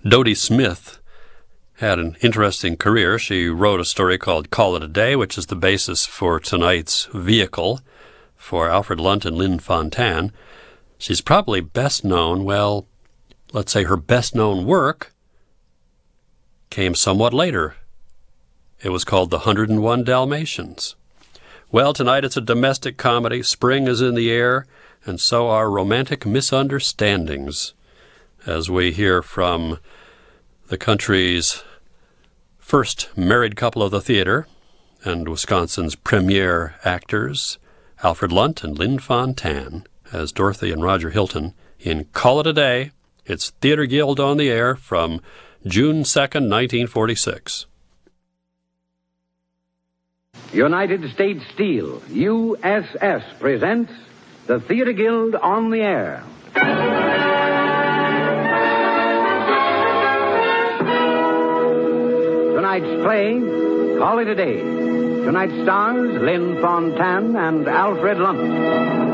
Dodie Smith had an interesting career. She wrote a story called Call It a Day, which is the basis for tonight's vehicle for Alfred Lunt and Lynn Fontanne. She's probably best known, well, let's say her best known work came somewhat later. It was called The 101 Dalmatians. Well, tonight it's a domestic comedy. Spring is in the air, and so are romantic misunderstandings, as we hear from the country's first married couple of the theater and Wisconsin's premier actors, Alfred Lunt and Lynn Fontanne, as Dorothy and Roger Hilton in Call It a Day. It's Theater Guild on the Air from June 2nd, 1946. United States Steel, USS, presents the Theater Guild on the Air. Tonight's play, Call It a Day. Tonight's stars, Lynn Fontanne and Alfred Lunt.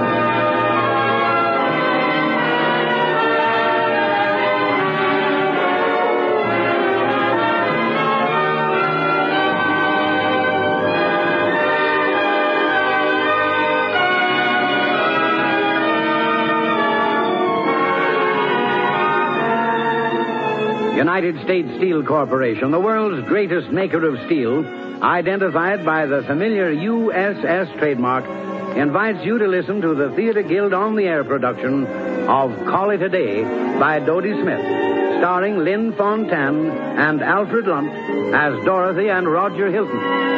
United States Steel Corporation, the world's greatest maker of steel, identified by the familiar USS trademark, invites you to listen to the Theater Guild on the Air production of Call It a Day by Dodie Smith, starring Lynn Fontanne and Alfred Lunt as Dorothy and Roger Hilton.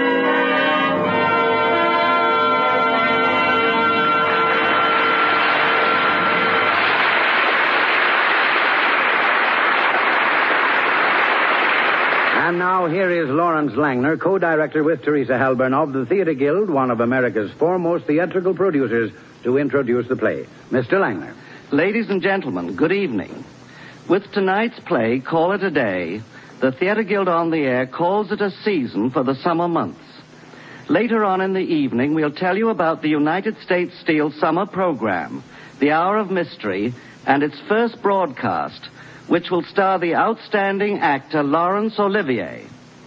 And now here is Lawrence Langner, co-director with Teresa Halburn of the Theater Guild, one of America's foremost theatrical producers, to introduce the play. Mr. Langner. Ladies and gentlemen, good evening. With tonight's play, Call It a Day, the Theater Guild on the Air calls it a season for the summer months. Later on in the evening, we'll tell you about the United States Steel summer program, The Hour of Mystery, and its first broadcast, which will star the outstanding actor Laurence Olivier.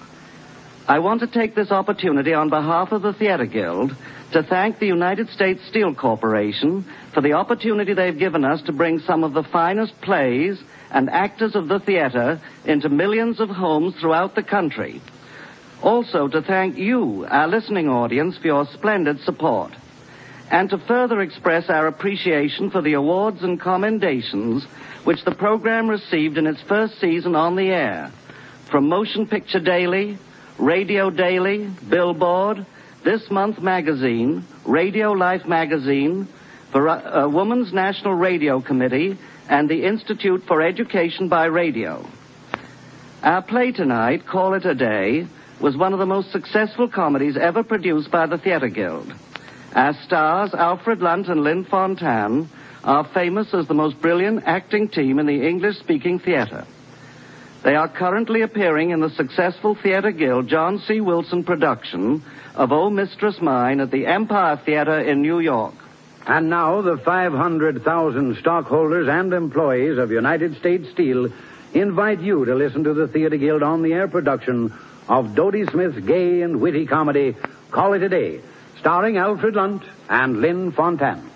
I want to take this opportunity on behalf of the Theater Guild to thank the United States Steel Corporation for the opportunity they've given us to bring some of the finest plays and actors of the theater into millions of homes throughout the country. Also to thank you, our listening audience, for your splendid support. And to further express our appreciation for the awards and commendations which the program received in its first season on the air, from Motion Picture Daily, Radio Daily, Billboard, This Month Magazine, Radio Life Magazine, Women's National Radio Committee, and the Institute for Education by Radio. Our play tonight, Call It a Day, was one of the most successful comedies ever produced by the Theater Guild. Our stars, Alfred Lunt and Lynn Fontanne, are famous as the most brilliant acting team in the English-speaking theater. They are currently appearing in the successful Theater Guild John C. Wilson production of Oh, Mistress Mine at the Empire Theater in New York. And now the 500,000 stockholders and employees of United States Steel invite you to listen to the Theater Guild on the Air production of Dodie Smith's gay and witty comedy, Call It a Day, starring Alfred Lunt and Lynn Fontanne.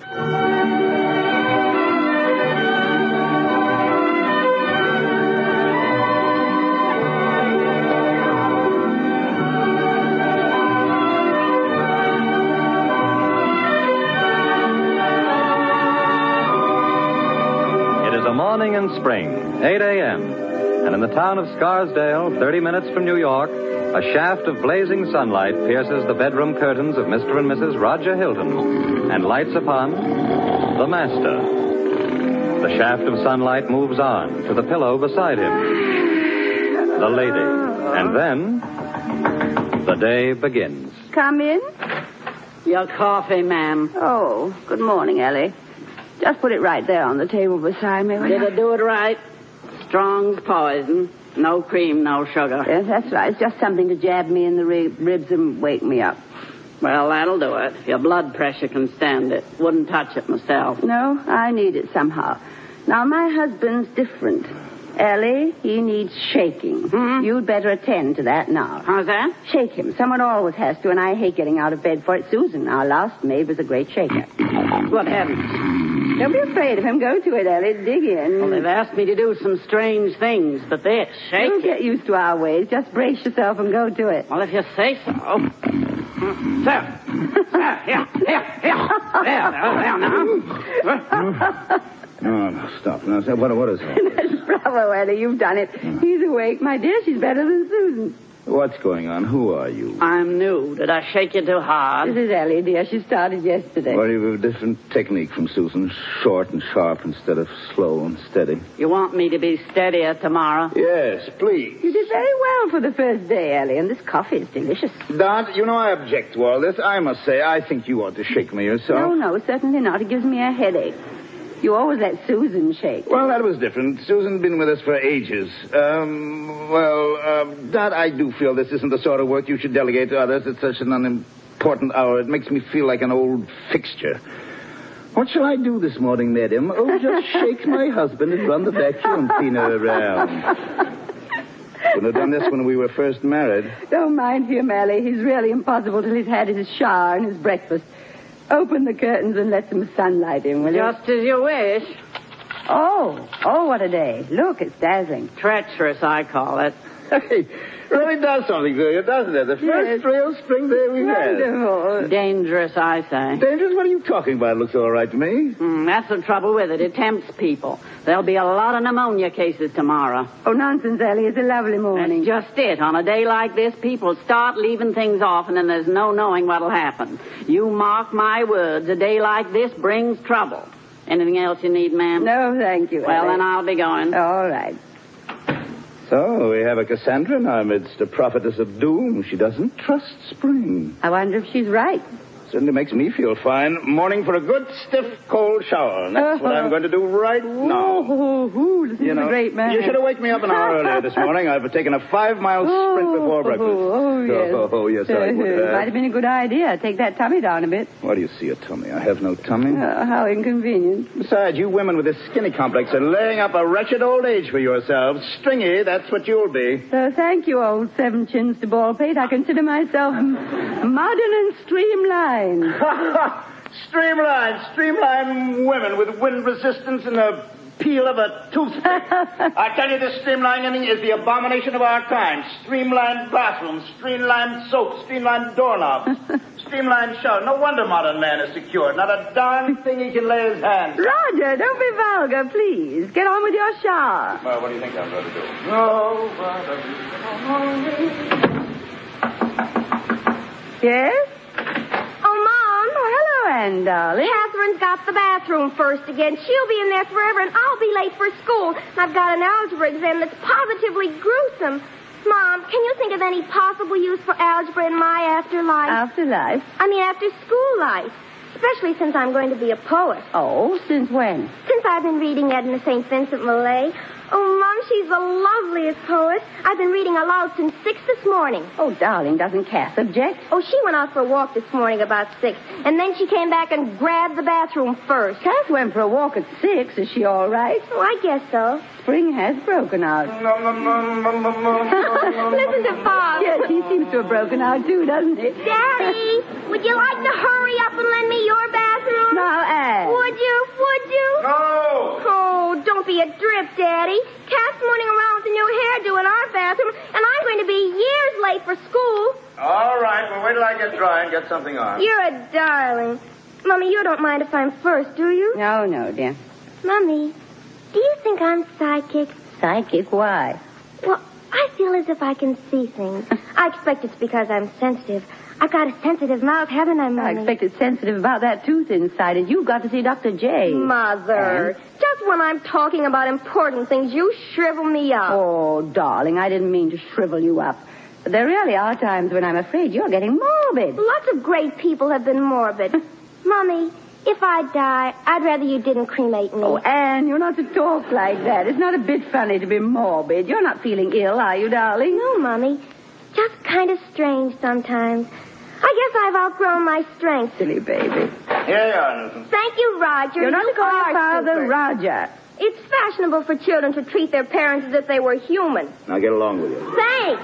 Morning in spring, 8 a.m., and in the town of Scarsdale, 30 minutes from New York, a shaft of blazing sunlight pierces the bedroom curtains of Mr. and Mrs. Roger Hilton and lights upon the master. The shaft of sunlight moves on to the pillow beside him, the lady, and then the day begins. Come in. Your coffee, ma'am. Oh, good morning, Ellie. Just put it right there on the table beside me. Did I do it right? Strong's poison. No cream, no sugar. Yes, that's right. It's just something to jab me in the ribs and wake me up. Well, that'll do it. Your blood pressure can stand it. Wouldn't touch it myself. No, I need it somehow. Now, my husband's different. Ellie, he needs shaking. You'd better attend to that now. How's that? Shake him. Someone always has to, and I hate getting out of bed for it. Susan, our last maid, was a great shaker. What happened? Don't be afraid of him. Go to it, Ellie. Dig in. Well, they've asked me to do some strange things, but this, shake You'll it. get used to our ways. Just brace yourself and go to it. Well, if you say so. There. Here. There now. No, stop. Now, what is that? Bravo, Ellie. You've done it. He's awake. My dear, she's better than Susan. What's going on? Who are you? I'm new. Did I shake you too hard? This is Ellie, dear. She started yesterday. Well, you have a different technique from Susan. Short and sharp instead of slow and steady. You want me to be steadier tomorrow? Yes, please. You did very well for the first day, Ellie, and this coffee is delicious. Dot, you know I object to all this. I must say, I think you ought to shake me yourself. No, certainly not. It gives me a headache. You always let Susan shake. Well, that was different. Susan's been with us for ages. Dot, I do feel this isn't the sort of work you should delegate to others at such an unimportant hour. It makes me feel like an old fixture. What shall I do this morning, madam? Oh, just shake my husband and run the vacuum cleaner around. Couldn't have done this when we were first married. Don't mind him, Ellie. He's really impossible till he's had his shower and his breakfast. Open the curtains and let some sunlight in, will you? Just as you wish. Oh, what a day. Look, it's dazzling. Treacherous, I call it. Hey, really does something to you, doesn't it? The first real spring day we've had. Wonderful. Dangerous, I say. Dangerous? What are you talking about? It looks all right to me. That's the trouble with it. It tempts people. There'll be a lot of pneumonia cases tomorrow. Oh, nonsense, Ellie. It's a lovely morning. That's just it. On a day like this, people start leaving things off, and then there's no knowing what'll happen. You mark my words, a day like this brings trouble. Anything else you need, ma'am? No, thank you, Well, Ellie. then I'll be going. All right. So, we have a Cassandra in our midst, a prophetess of doom. She doesn't trust spring. I wonder if she's right. Certainly makes me feel fine. Morning for a good, stiff, cold shower. And that's what I'm going to do right now. This is a great man. You should have waked me up an hour earlier this morning. I've taken a 5-mile sprint before breakfast. Yes. Oh, yes, I would have. Might have been a good idea. Take that tummy down a bit. Why do you see a tummy? I have no tummy. How inconvenient. Besides, you women with this skinny complex are laying up a wretched old age for yourselves. Stringy, that's what you'll be. Thank you, old seven chins to Baldpate. I consider myself modern and streamlined. Streamline women with wind resistance and the peel of a toothpick. I tell you, this streamlining is the abomination of our kind. Streamlined bathrooms, streamlined soaps, streamlined doorknobs, streamlined showers. No wonder modern man is secure. Not a darn thing he can lay his hands on. Roger, don't be vulgar, please. Get on with your shower. Well, what do you think I'm going to do? Yes? Oh, Mom. Oh, hello, Ann, darling. Catherine's got the bathroom first again. She'll be in there forever, and I'll be late for school. I've got an algebra exam that's positively gruesome. Mom, can you think of any possible use for algebra in my afterlife? Afterlife? I mean, after school life. Especially since I'm going to be a poet. Oh, since when? Since I've been reading Edna St. Vincent Millay. Oh, Mom, she's the loveliest poet. I've been reading aloud since 6 this morning. Oh, darling, doesn't Cass object? Oh, she went out for a walk this morning about 6, and then she came back and grabbed the bathroom first. Cass went for a walk at 6. Is she all right? Oh, I guess so. Spring has broken out. Listen to Bob. Yes, he seems to have broken out, too, doesn't he? Daddy, would you like to hurry up and lend me your bathroom? Now, Ann. Would you? No! Oh, don't be a drip, Daddy. Cat's running around with a new hairdo in our bathroom, and I'm going to be years late for school. All right, well, wait till I get dry and get something on. You're a darling. Mommy, you don't mind if I'm first, do you? No, dear. Mommy, do you think I'm psychic? Psychic? Why? Well, I feel as if I can see things. I expect it's because I'm sensitive. I've got a sensitive mouth, haven't I, Mommy? I expect it's sensitive about that tooth inside it. You've got to see Dr. J. Mother, just when I'm talking about important things, you shrivel me up. Oh, darling, I didn't mean to shrivel you up. But there really are times when I'm afraid you're getting morbid. Lots of great people have been morbid. Mommy, if I die, I'd rather you didn't cremate me. Oh, Anne, you're not to talk like that. It's not a bit funny to be morbid. You're not feeling ill, are you, darling? No, Mommy. Just kind of strange sometimes. I guess I've outgrown my strength. Silly baby. Here you are, Newton. Thank you, Roger. You're not to call your are father super. Roger. It's fashionable for children to treat their parents as if they were human. Now get along with you. Thanks.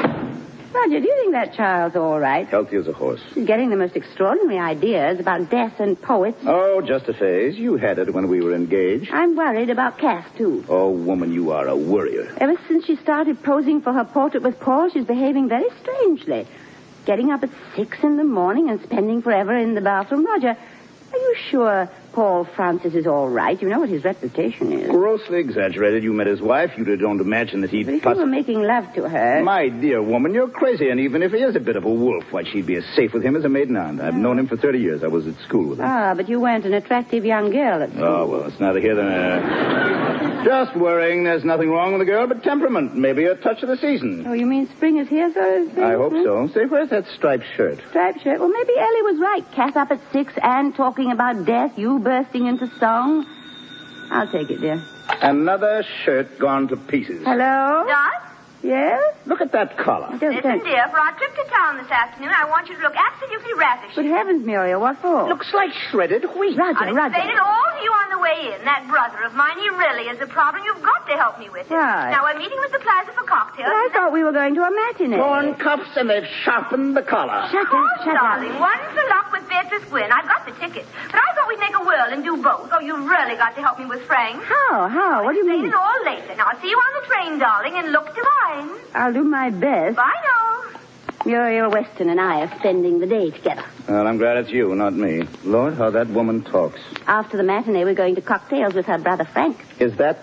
Roger, do you think that child's all right? Healthy as a horse. She's getting the most extraordinary ideas about death and poets. Oh, just a phase. You had it when we were engaged. I'm worried about Cass, too. Oh, woman, you are a worrier. Ever since she started posing for her portrait with Paul, she's behaving very strangely. Getting up at 6 in the morning and spending forever in the bathroom. Roger, are you sure Paul Francis is all right? You know what his reputation is. Grossly exaggerated. You met his wife. You don't imagine that he'd... But if you were making love to her... My dear woman, you're crazy. And even if he is a bit of a wolf, why, she'd be as safe with him as a maiden aunt. I've known him for 30 years. I was at school with him. Ah, but you weren't an attractive young girl at school. Oh, well, it's neither here nor there. Just worrying. There's nothing wrong with the girl but temperament. Maybe a touch of the season. Oh, you mean spring is here, so to speak? I hope so. Say, where's that striped shirt? Striped shirt? Well, maybe Ellie was right. Cass up at 6 and talking about death, you bursting into song. I'll take it, dear. Another shirt gone to pieces. Hello? Dot? Yes? Look at that collar. Listen, dear, for our trip to town this afternoon, I want you to look absolutely ravishing. Good heavens, Muriel, what for? Looks like shredded wheat. Roger. I'll explain it all to you on the way in. That brother of mine, he really is a problem. You've got to help me with it. Right. Now, we're meeting at the plaza for cocktails. But I thought we were going to a matinee. Torn cuffs, and they've sharpened the collar. Shut up. Darling, one for luck with Beatrice Gwynn. I've got the tickets. But I thought we'd make a whirl and do both. Oh, you've really got to help me with Frank. How? What do you Explain mean? it all later. Now, I'll see you on the train, darling, and look divine. I'll do my best. Bye now. Muriel Weston and I are spending the day together. Well, I'm glad it's you, not me. Lord, how that woman talks. After the matinee, we're going to cocktails with her brother Frank. Is that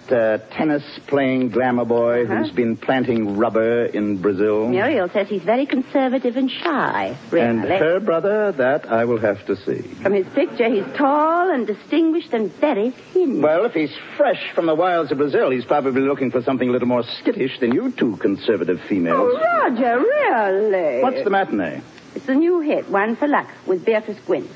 tennis-playing glamour boy who's been planting rubber in Brazil? Muriel says he's very conservative and shy, really. And her brother, that I will have to see. From his picture, he's tall and distinguished and very thin. Well, if he's fresh from the wilds of Brazil, he's probably looking for something a little more skittish than you two conservative females. Oh, Roger, really? What's the matinee? It's a new hit, One for Luck, with Beatrice Gwynn.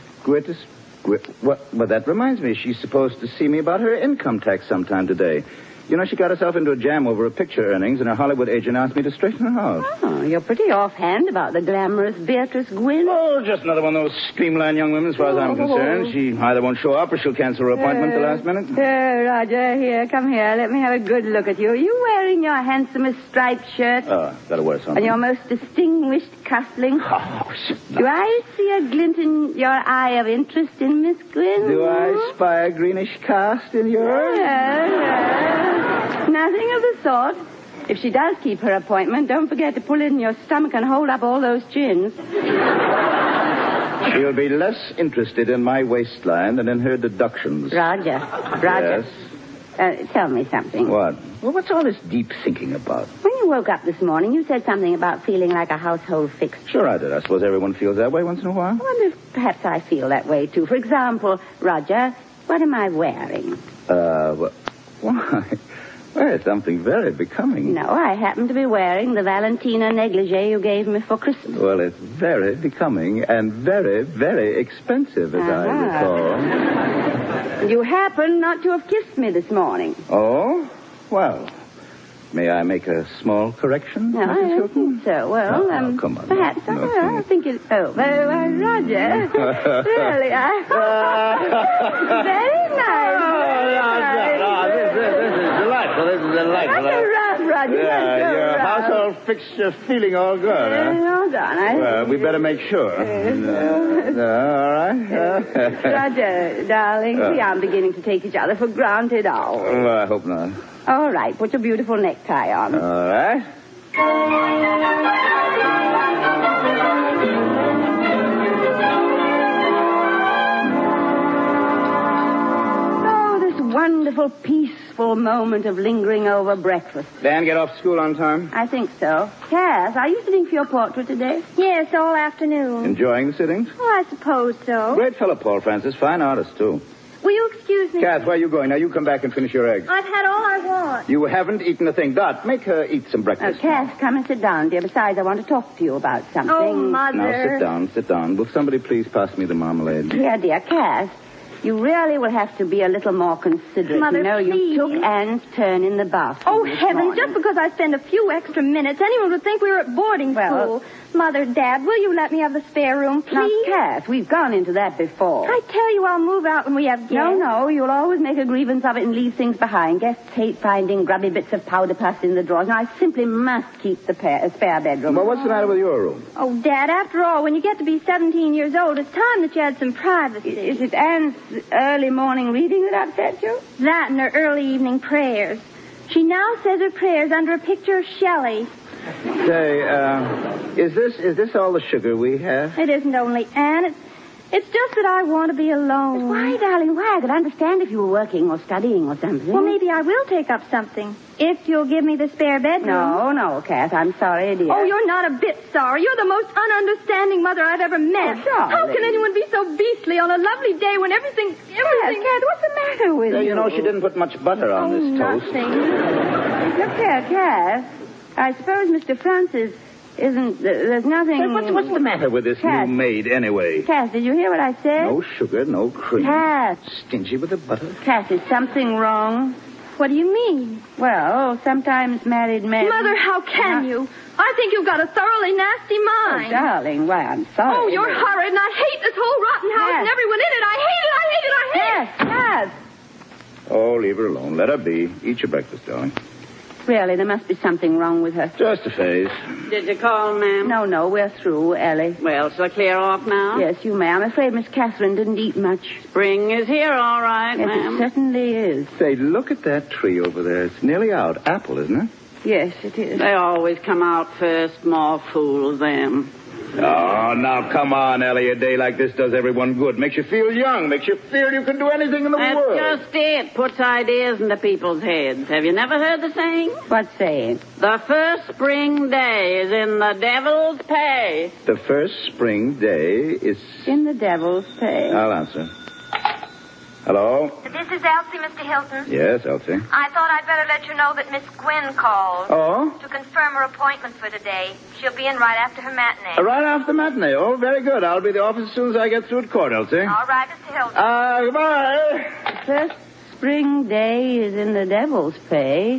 Well, that reminds me. She's supposed to see me about her income tax sometime today. You know, she got herself into a jam over her picture earnings, and her Hollywood agent asked me to straighten her out. Oh, you're pretty offhand about the glamorous Beatrice Gwynn. Oh, just another one of those streamlined young women, as far as I'm concerned. She either won't show up or she'll cancel her appointment at the last minute. Roger, here, come here. Let me have a good look at you. Are you wearing your handsomest striped shirt? Oh, gotta wear something. And your most distinguished cufflinks? Oh, Do I see a glint in your eye of interest in Miss Gwynn? Do I spy a greenish cast in yours? Nothing of the sort. If she does keep her appointment, don't forget to pull in your stomach and hold up all those chins. She'll be less interested in my waistline than in her deductions. Roger. Yes? Tell me something. What? Well, what's all this deep thinking about? When you woke up this morning, you said something about feeling like a household fixture. Sure I did. I suppose everyone feels that way once in a while. I wonder if perhaps I feel that way, too. For example, Roger, what am I wearing? Why? Well, it's something very becoming. No, I happen to be wearing the Valentina negligee you gave me for Christmas. Well, it's very becoming and very, very expensive, as I recall. You happen not to have kissed me this morning. Oh? Well, may I make a small correction, No, Mrs. I don't Hilton? think so. Well, come on. perhaps. No, I think it's... Oh, very well, Roger. Really, very nice. This is delightful. That's a rough, Roger. Your household fixture feeling all good, huh? Hold on. Well, we better make sure. All right. Roger, darling, we aren't beginning to take each other for granted, are we? Well, I hope not. All right, put your beautiful necktie on. All right. Wonderful, peaceful moment of lingering over breakfast. Dan, get off school on time? I think so. Cass, are you sitting for your portrait today? Yes, all afternoon. Enjoying the sittings? Oh, I suppose so. Great fellow, Paul Francis. Fine artist, too. Will you excuse me? Cass, where are you going? Now, you come back and finish your eggs. I've had all I want. You haven't eaten a thing. Dot, make her eat some breakfast. Cass, come and sit down, dear. Besides, I want to talk to you about something. Oh, Mother. Now, sit down. Will somebody please pass me the marmalade? Here, dear. Cass, You really will have to be a little more considerate. Mother, you know, please. You took Anne's turn in the bathroom. Oh, this heavens, morning. just because I spend a few extra minutes, anyone would think we were at boarding Well- school. Mother, Dad, will you let me have the spare room, Now, please? Cass, we've gone into that before. I tell you, I'll move out when we have guests. No, you'll always make a grievance of it and leave things behind. Guests hate finding grubby bits of powder puff in the drawers. Now, I simply must keep the spare bedroom. Well, what's the matter with your room? Oh, Dad, after all, when you get to be 17 years old, it's time that you had some privacy. Is it Anne's early morning reading that upset you? That and her early evening prayers. She now says her prayers under a picture of Shelley. Say, is this all the sugar we have? It isn't only Anne. It's just that I want to be alone. Why, darling, why? I could understand if you were working or studying or something. Well, maybe I will take up something. If you'll give me the spare bedroom. No, Cass, I'm sorry, dear. Oh, you're not a bit sorry. You're the most ununderstanding mother I've ever met. Oh, darling. How can anyone be so beastly on a lovely day when everything... Cass, what's the matter with you? You know, she didn't put much butter on this toast. Nothing. Look here, Cass. I suppose Mr. Francis isn't... there's nothing... Hey, what's the matter with this Cass. new maid, anyway? Cass, did you hear what I said? No sugar, no cream. Cass. Stingy with the butter. Cass, is something wrong? What do you mean? Well, sometimes married men... Mother, how can you? I think you've got a thoroughly nasty Oh, mind. darling, why, I'm sorry. Oh, you're horrid, and I hate this whole rotten house Yes. and everyone in it. I hate it, I hate it, I hate it. Cass. Oh, leave her alone. Let her be. Eat your breakfast, darling. Really, there must be something wrong with her. Just a phase. Did you call, ma'am? No, we're through, Ellie. Well, shall I clear off now? Yes, you may. I'm afraid Miss Catherine didn't eat much. Spring is here, all right, Yes, ma'am. it certainly is. Say, look at that tree over there. It's nearly out. Apple, isn't it? Yes, it is. They always come out first. More fools, them. Oh, now, come on, Ellie. A day like this does everyone good. Makes you feel young. Makes you feel you can do anything in the That's world. just it. Puts ideas into people's heads. Have you never heard the saying? What's saying? The first spring day is in the devil's pay. The first spring day is... In the devil's pay. I'll answer. Hello? This is Elsie, Mr. Hilton. Yes, Elsie. I thought I'd better let you know that Miss Gwynn called Oh? to confirm her appointment for today. She'll be in right after her matinee. Right after matinee. Oh, very good. I'll be at the office as soon as I get through at court, Elsie. All right, Mr. Hilton. Goodbye. The first spring day is in the devil's pay.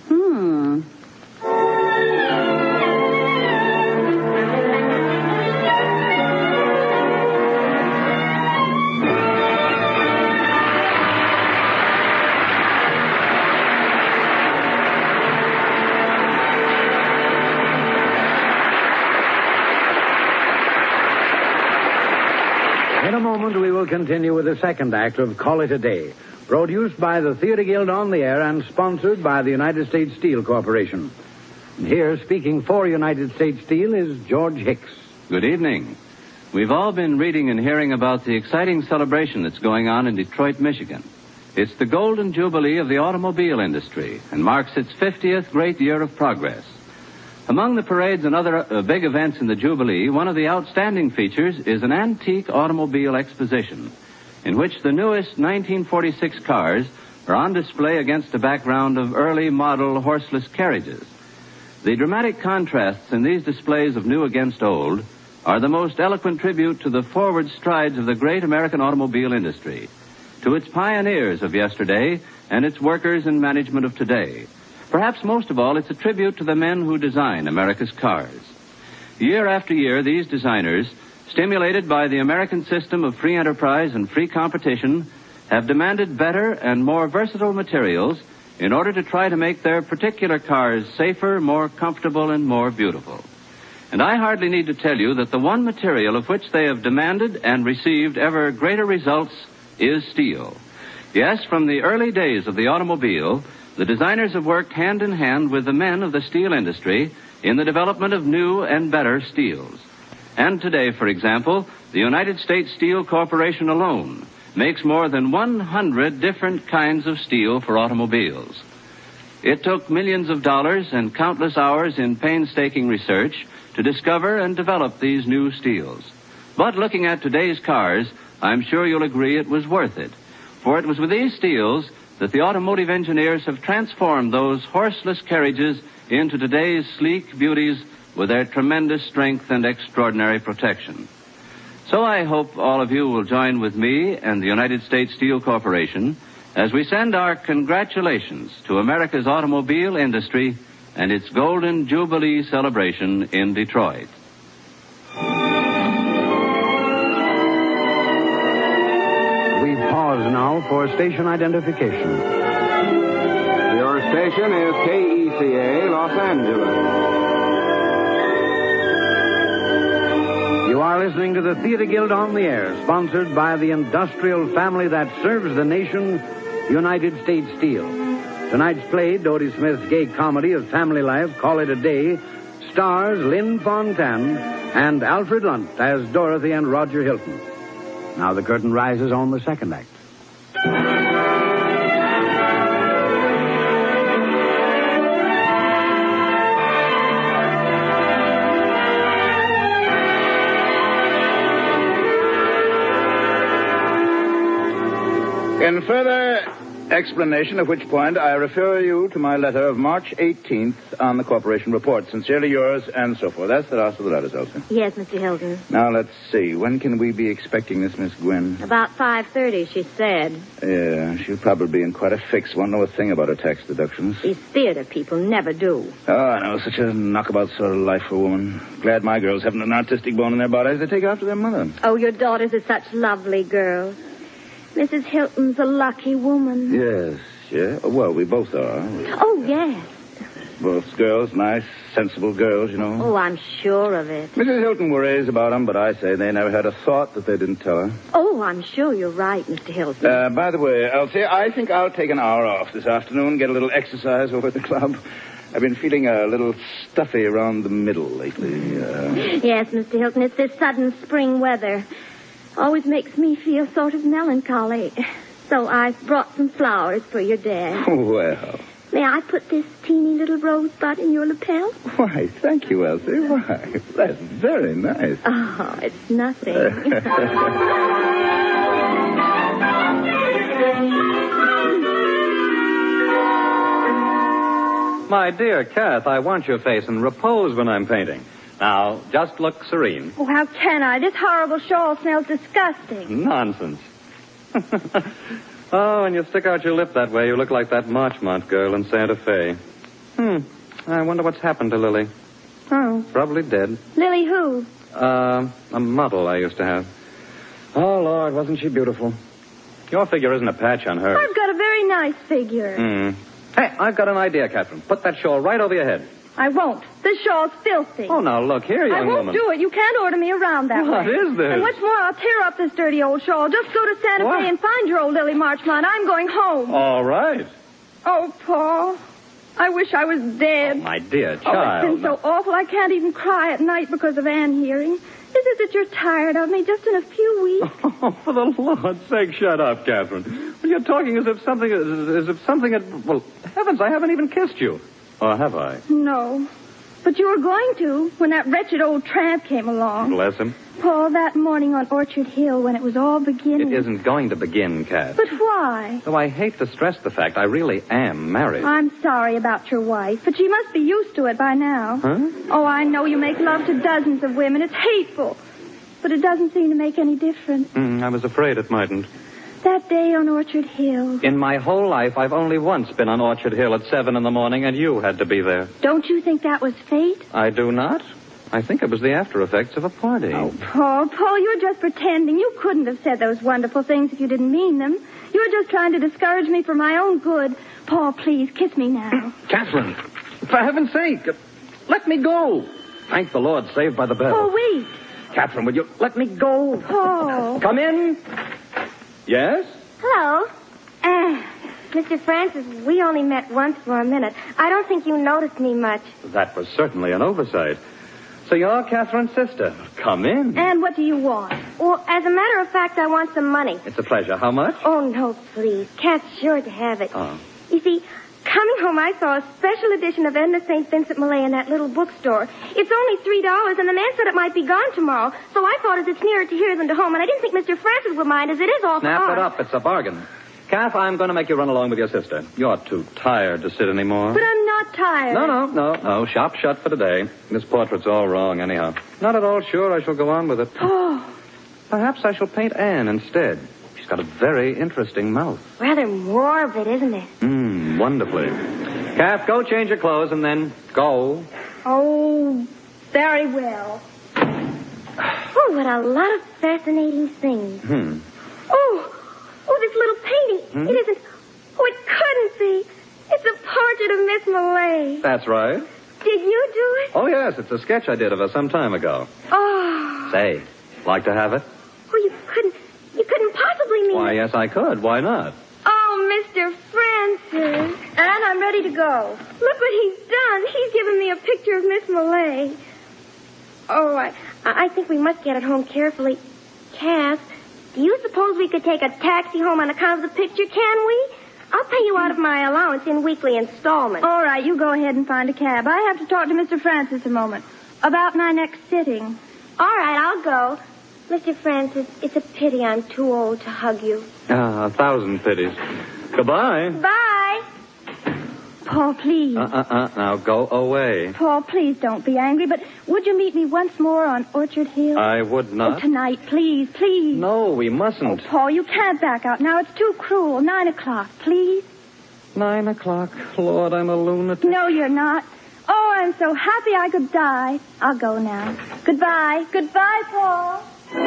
In a moment, we will continue with the second act of Call It a Day, produced by the Theater Guild on the Air and sponsored by the United States Steel Corporation. And here, speaking for United States Steel, is George Hicks. Good evening. We've all been reading and hearing about the exciting celebration that's going on in Detroit, Michigan. It's the Golden Jubilee of the automobile industry and marks its 50th great year of progress. Among the parades and other big events in the Jubilee, one of the outstanding features is an antique automobile exposition in which the newest 1946 cars are on display against a background of early model horseless carriages. The dramatic contrasts in these displays of new against old are the most eloquent tribute to the forward strides of the great American automobile industry, to its pioneers of yesterday and its workers and management of today. Perhaps most of all, it's a tribute to the men who design America's cars. Year after year, these designers, stimulated by the American system of free enterprise and free competition, have demanded better and more versatile materials in order to try to make their particular cars safer, more comfortable, and more beautiful. And I hardly need to tell you that the one material of which they have demanded and received ever greater results is steel. Yes, from the early days of the automobile, the designers have worked hand in hand with the men of the steel industry in the development of new and better steels. And today, for example, the United States Steel Corporation alone makes more than 100 different kinds of steel for automobiles. It took millions of dollars and countless hours in painstaking research to discover and develop these new steels. But looking at today's cars, I'm sure you'll agree it was worth it. For it was with these steels that the automotive engineers have transformed those horseless carriages into today's sleek beauties with their tremendous strength and extraordinary protection. So I hope all of you will join with me and the United States Steel Corporation as we send our congratulations to America's automobile industry and its Golden Jubilee celebration in Detroit. We pause now for station identification. Your station is KECA, Los Angeles. You are listening to the Theater Guild on the Air, sponsored by the industrial family that serves the nation, United States Steel. Tonight's play, Dodie Smith's gay comedy of family life, Call It a Day, stars Lynn Fontanne and Alfred Lunt as Dorothy and Roger Hilton. Now the curtain rises on the second act. In further explanation of which point I refer you to my letter of March 18th on the corporation report. Sincerely yours, and so forth. That's the last of the letters, Elsie. Yes, Mr. Hilton. Now, let's see. When can we be expecting this, Miss Gwynn? About 5:30, she said. Yeah, she'll probably be in quite a fix. Won't know a thing about her tax deductions. These theater people never do. Oh, I know. Such a knockabout sort of life for a woman. Glad my girls haven't an artistic bone in their bodies. They take after their mother. Oh, your daughters are such lovely girls. Mrs. Hilton's a lucky woman. Yes, yeah. Well, we both are. Oh, yes. Both girls, nice, sensible girls, you know. Oh, I'm sure of it. Mrs. Hilton worries about them, but I say they never had a thought that they didn't tell her. Oh, I'm sure you're right, Mr. Hilton. By the way, Elsie, I think I'll take an hour off this afternoon, get a little exercise over at the club. I've been feeling a little stuffy around the middle lately. Yes, Mr. Hilton, it's this sudden spring weather. Always makes me feel sort of melancholy. So I brought some flowers for your dad. Well. May I put this teeny little rosebud in your lapel? Why, thank you, Elsie. Why, that's very nice. Oh, it's nothing. My dear Kath, I want your face in repose when I'm painting. Now, just look serene. Oh, how can I? This horrible shawl smells disgusting. Nonsense. Oh, and you stick out your lip that way, you look like that Marchmont girl in Santa Fe. I wonder what's happened to Lily. Oh. Probably dead. Lily who? A model I used to have. Oh, Lord, wasn't she beautiful? Your figure isn't a patch on her. I've got a very nice figure. Hey, I've got an idea, Catherine. Put that shawl right over your head. I won't. This shawl's filthy. Oh, now, look here, young woman. I won't do it. You can't order me around that way. What is this? And what's more, I'll tear up this dirty old shawl. Just go to Santa Fe and find your old Lily Marchmont. I'm going home. All right. Oh, Paul. I wish I was dead. Oh, my dear child. Oh, it's been so awful. I can't even cry at night because of Ann hearing. Is it that you're tired of me just in a few weeks? Oh, for the Lord's sake, shut up, Catherine. Well, you're talking as if something had... Well, heavens, I haven't even kissed you. Or have I? No. But you were going to when that wretched old tramp came along. Bless him. Paul, that morning on Orchard Hill when it was all beginning. It isn't going to begin, Cat. But why? Though I hate to stress the fact, I really am married. I'm sorry about your wife, but she must be used to it by now. Huh? Oh, I know you make love to dozens of women. It's hateful. But it doesn't seem to make any difference. I was afraid it mightn't. That day on Orchard Hill. In my whole life, I've only once been on Orchard Hill at 7 in the morning, and you had to be there. Don't you think that was fate? I do not. I think it was the after effects of a party. Oh, Paul, you're just pretending. You couldn't have said those wonderful things if you didn't mean them. You were just trying to discourage me for my own good. Paul, please, kiss me now. Catherine, for heaven's sake, let me go. Thank the Lord, saved by the bell. Oh, wait. Catherine, will you let me go? Paul. Come in. Yes? Hello. Mr. Francis, we only met once for a minute. I don't think you noticed me much. That was certainly an oversight. So you're Catherine's sister. Come in. And what do you want? Well, as a matter of fact, I want some money. It's a pleasure. How much? Oh, no, please. Kath's sure to have it. Oh. You see, coming home, I saw a special edition of Edna St. Vincent Millay in that little bookstore. It's only $3, and the man said it might be gone tomorrow. So I thought as it's nearer to here than to home, and I didn't think Mr. Francis would mind, as it is awful Snap hard. it up. It's a bargain. Kath, I'm going to make you run along with your sister. You're too tired to sit anymore. But I'm not tired. No. Shop shut for today. This portrait's all wrong, anyhow. Not at all sure I shall go on with it. Oh, Perhaps I shall paint Anne instead. She's got a very interesting mouth. Rather morbid, isn't it? Wonderfully. Kath, go change your clothes and then go. Oh, very well. Oh, what a lot of fascinating things. Oh, this little painting. It isn't. Oh, it couldn't be. It's a portrait of Miss Millay. That's right. Did you do it? Oh, yes, it's a sketch I did of her some time ago. Oh. Say, like to have it? Oh, you couldn't possibly mean Why, it. yes, I could. Why not? Oh, Mr. Francis. And I'm ready to go. Look what he's done. He's given me a picture of Miss Millay. Oh, I think we must get it home carefully. Cass, do you suppose we could take a taxi home on account of the picture, can we? I'll pay you out of my allowance in weekly installments. All right, you go ahead and find a cab. I have to talk to Mr. Francis a moment about my next sitting. All right, I'll go. Mr. Francis, it's a pity I'm too old to hug you. 1,000 pities. Goodbye. Bye. Paul, please. Now go away. Paul, please don't be angry, but would you meet me once more on Orchard Hill? I would not. Oh, tonight, please, please. No, we mustn't. Oh, Paul, you can't back out now. It's too cruel. 9 o'clock, please. 9 o'clock? Lord, I'm a lunatic. No, you're not. Oh, I'm so happy I could die. I'll go now. Goodbye. Goodbye, Paul.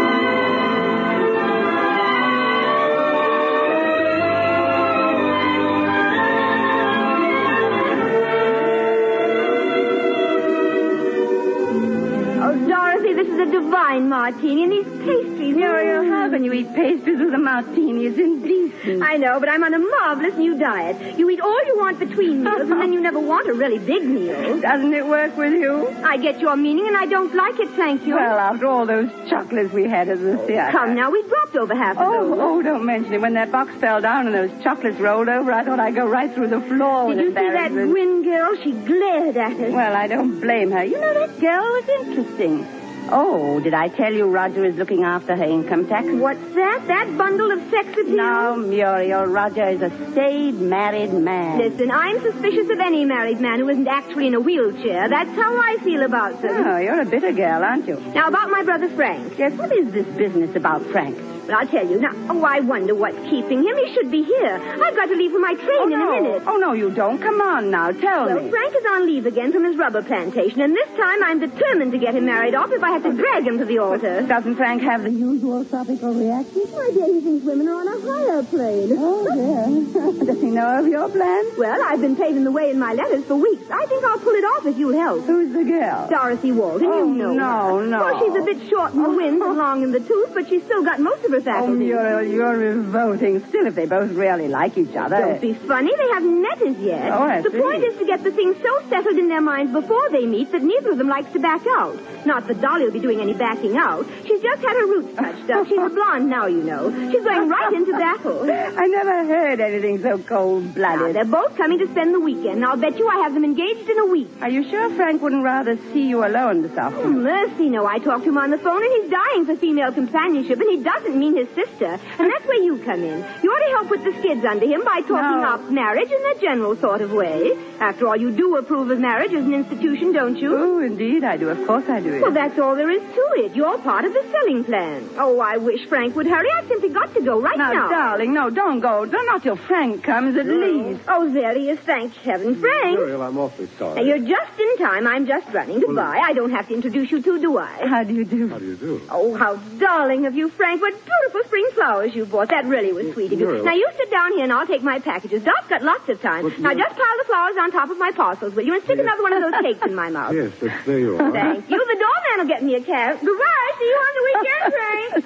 Dorothy, this is a divine martini, and these pastries. Muriel, how can you eat pastries with a martini? It's indecent. I know, but I'm on a marvelous new diet. You eat all you want between meals, and then you never want a really big meal. Doesn't it work with you? I get your meaning, and I don't like it, thank you. Well, after all those chocolates we had at the theater. Come now, we dropped over half of those. Oh, don't mention it. When that box fell down and those chocolates rolled over, I thought I'd go right through the floor. Did you see that Gwyn girl? She glared at us. Well, I don't blame her. You know, that girl was interesting. Oh, did I tell you Roger is looking after her income tax? What's that? That bundle of sex appeal? No, Muriel, Roger is a staid, married man. Listen, I'm suspicious of any married man who isn't actually in a wheelchair. That's how I feel about them. Oh, you're a bitter girl, aren't you? Now, about my brother Frank. Yes, what is this business about Frank? But I'll tell you. Now, I wonder what's keeping him. He should be here. I've got to leave for my train in a minute. Oh, no, you don't. Come on now. Tell me. Well, Frank is on leave again from his rubber plantation, and this time I'm determined to get him married off if I have to drag him to the altar. Doesn't Frank have the usual tropical reaction? My dear, he thinks women are on a higher plane. Oh, dear. Does he know of your plans? Well, I've been paving the way in my letters for weeks. I think I'll pull it off if you'll help. Who's the girl? Dorothy Walton. You know her. No. Well, she's a bit short in the wind and long in the tooth, but she's still got most of her faculties. Oh, you're revolting. Still, if they both really like each other. Don't be funny. They haven't met as yet. Oh, I see. The point is to get the thing so settled in their minds before they meet that neither of them likes to back out. Not that Dolly will be doing any backing out. She's just had her roots touched up. She's a blonde now, you know. She's going right into battle. I never heard anything so cold-blooded. They're both coming to spend the weekend, and I'll bet you I have them engaged in a week. Are you sure Frank wouldn't rather see you alone this afternoon? Oh, mercy, no. I talked to him on the phone, and he's dying for female companionship, and he doesn't mean his sister. And that's where you come in. You ought to help with the skids under him by talking up marriage in a general sort of way. After all, you do approve of marriage as an institution, don't you? Oh, indeed I do. Of course I do. Well, that's all there is to it. You're part of the selling plan. Oh, I wish Frank would hurry. I've simply got to go right now. Now, darling, no, don't go. Not till Frank comes, at least. Oh, there he is. Thank heaven. Frank. Muriel, I'm awfully sorry. Now, you're just in time. I'm just running. Goodbye. I don't have to introduce you to, do I? How do you do? How do you do? Oh, how darling of you, Frank. What beautiful spring flowers you bought. That really was sweet of you. Muriel. Now, you sit down here and I'll take my packages. Doc's got lots of time. But, now, just pile the flowers on top of my parcels, will you? And stick another one of those cakes in my mouth. Yes, there you are. Thank you. The doorman will get me a cab. Goodbye. See you on the weekend, Frank.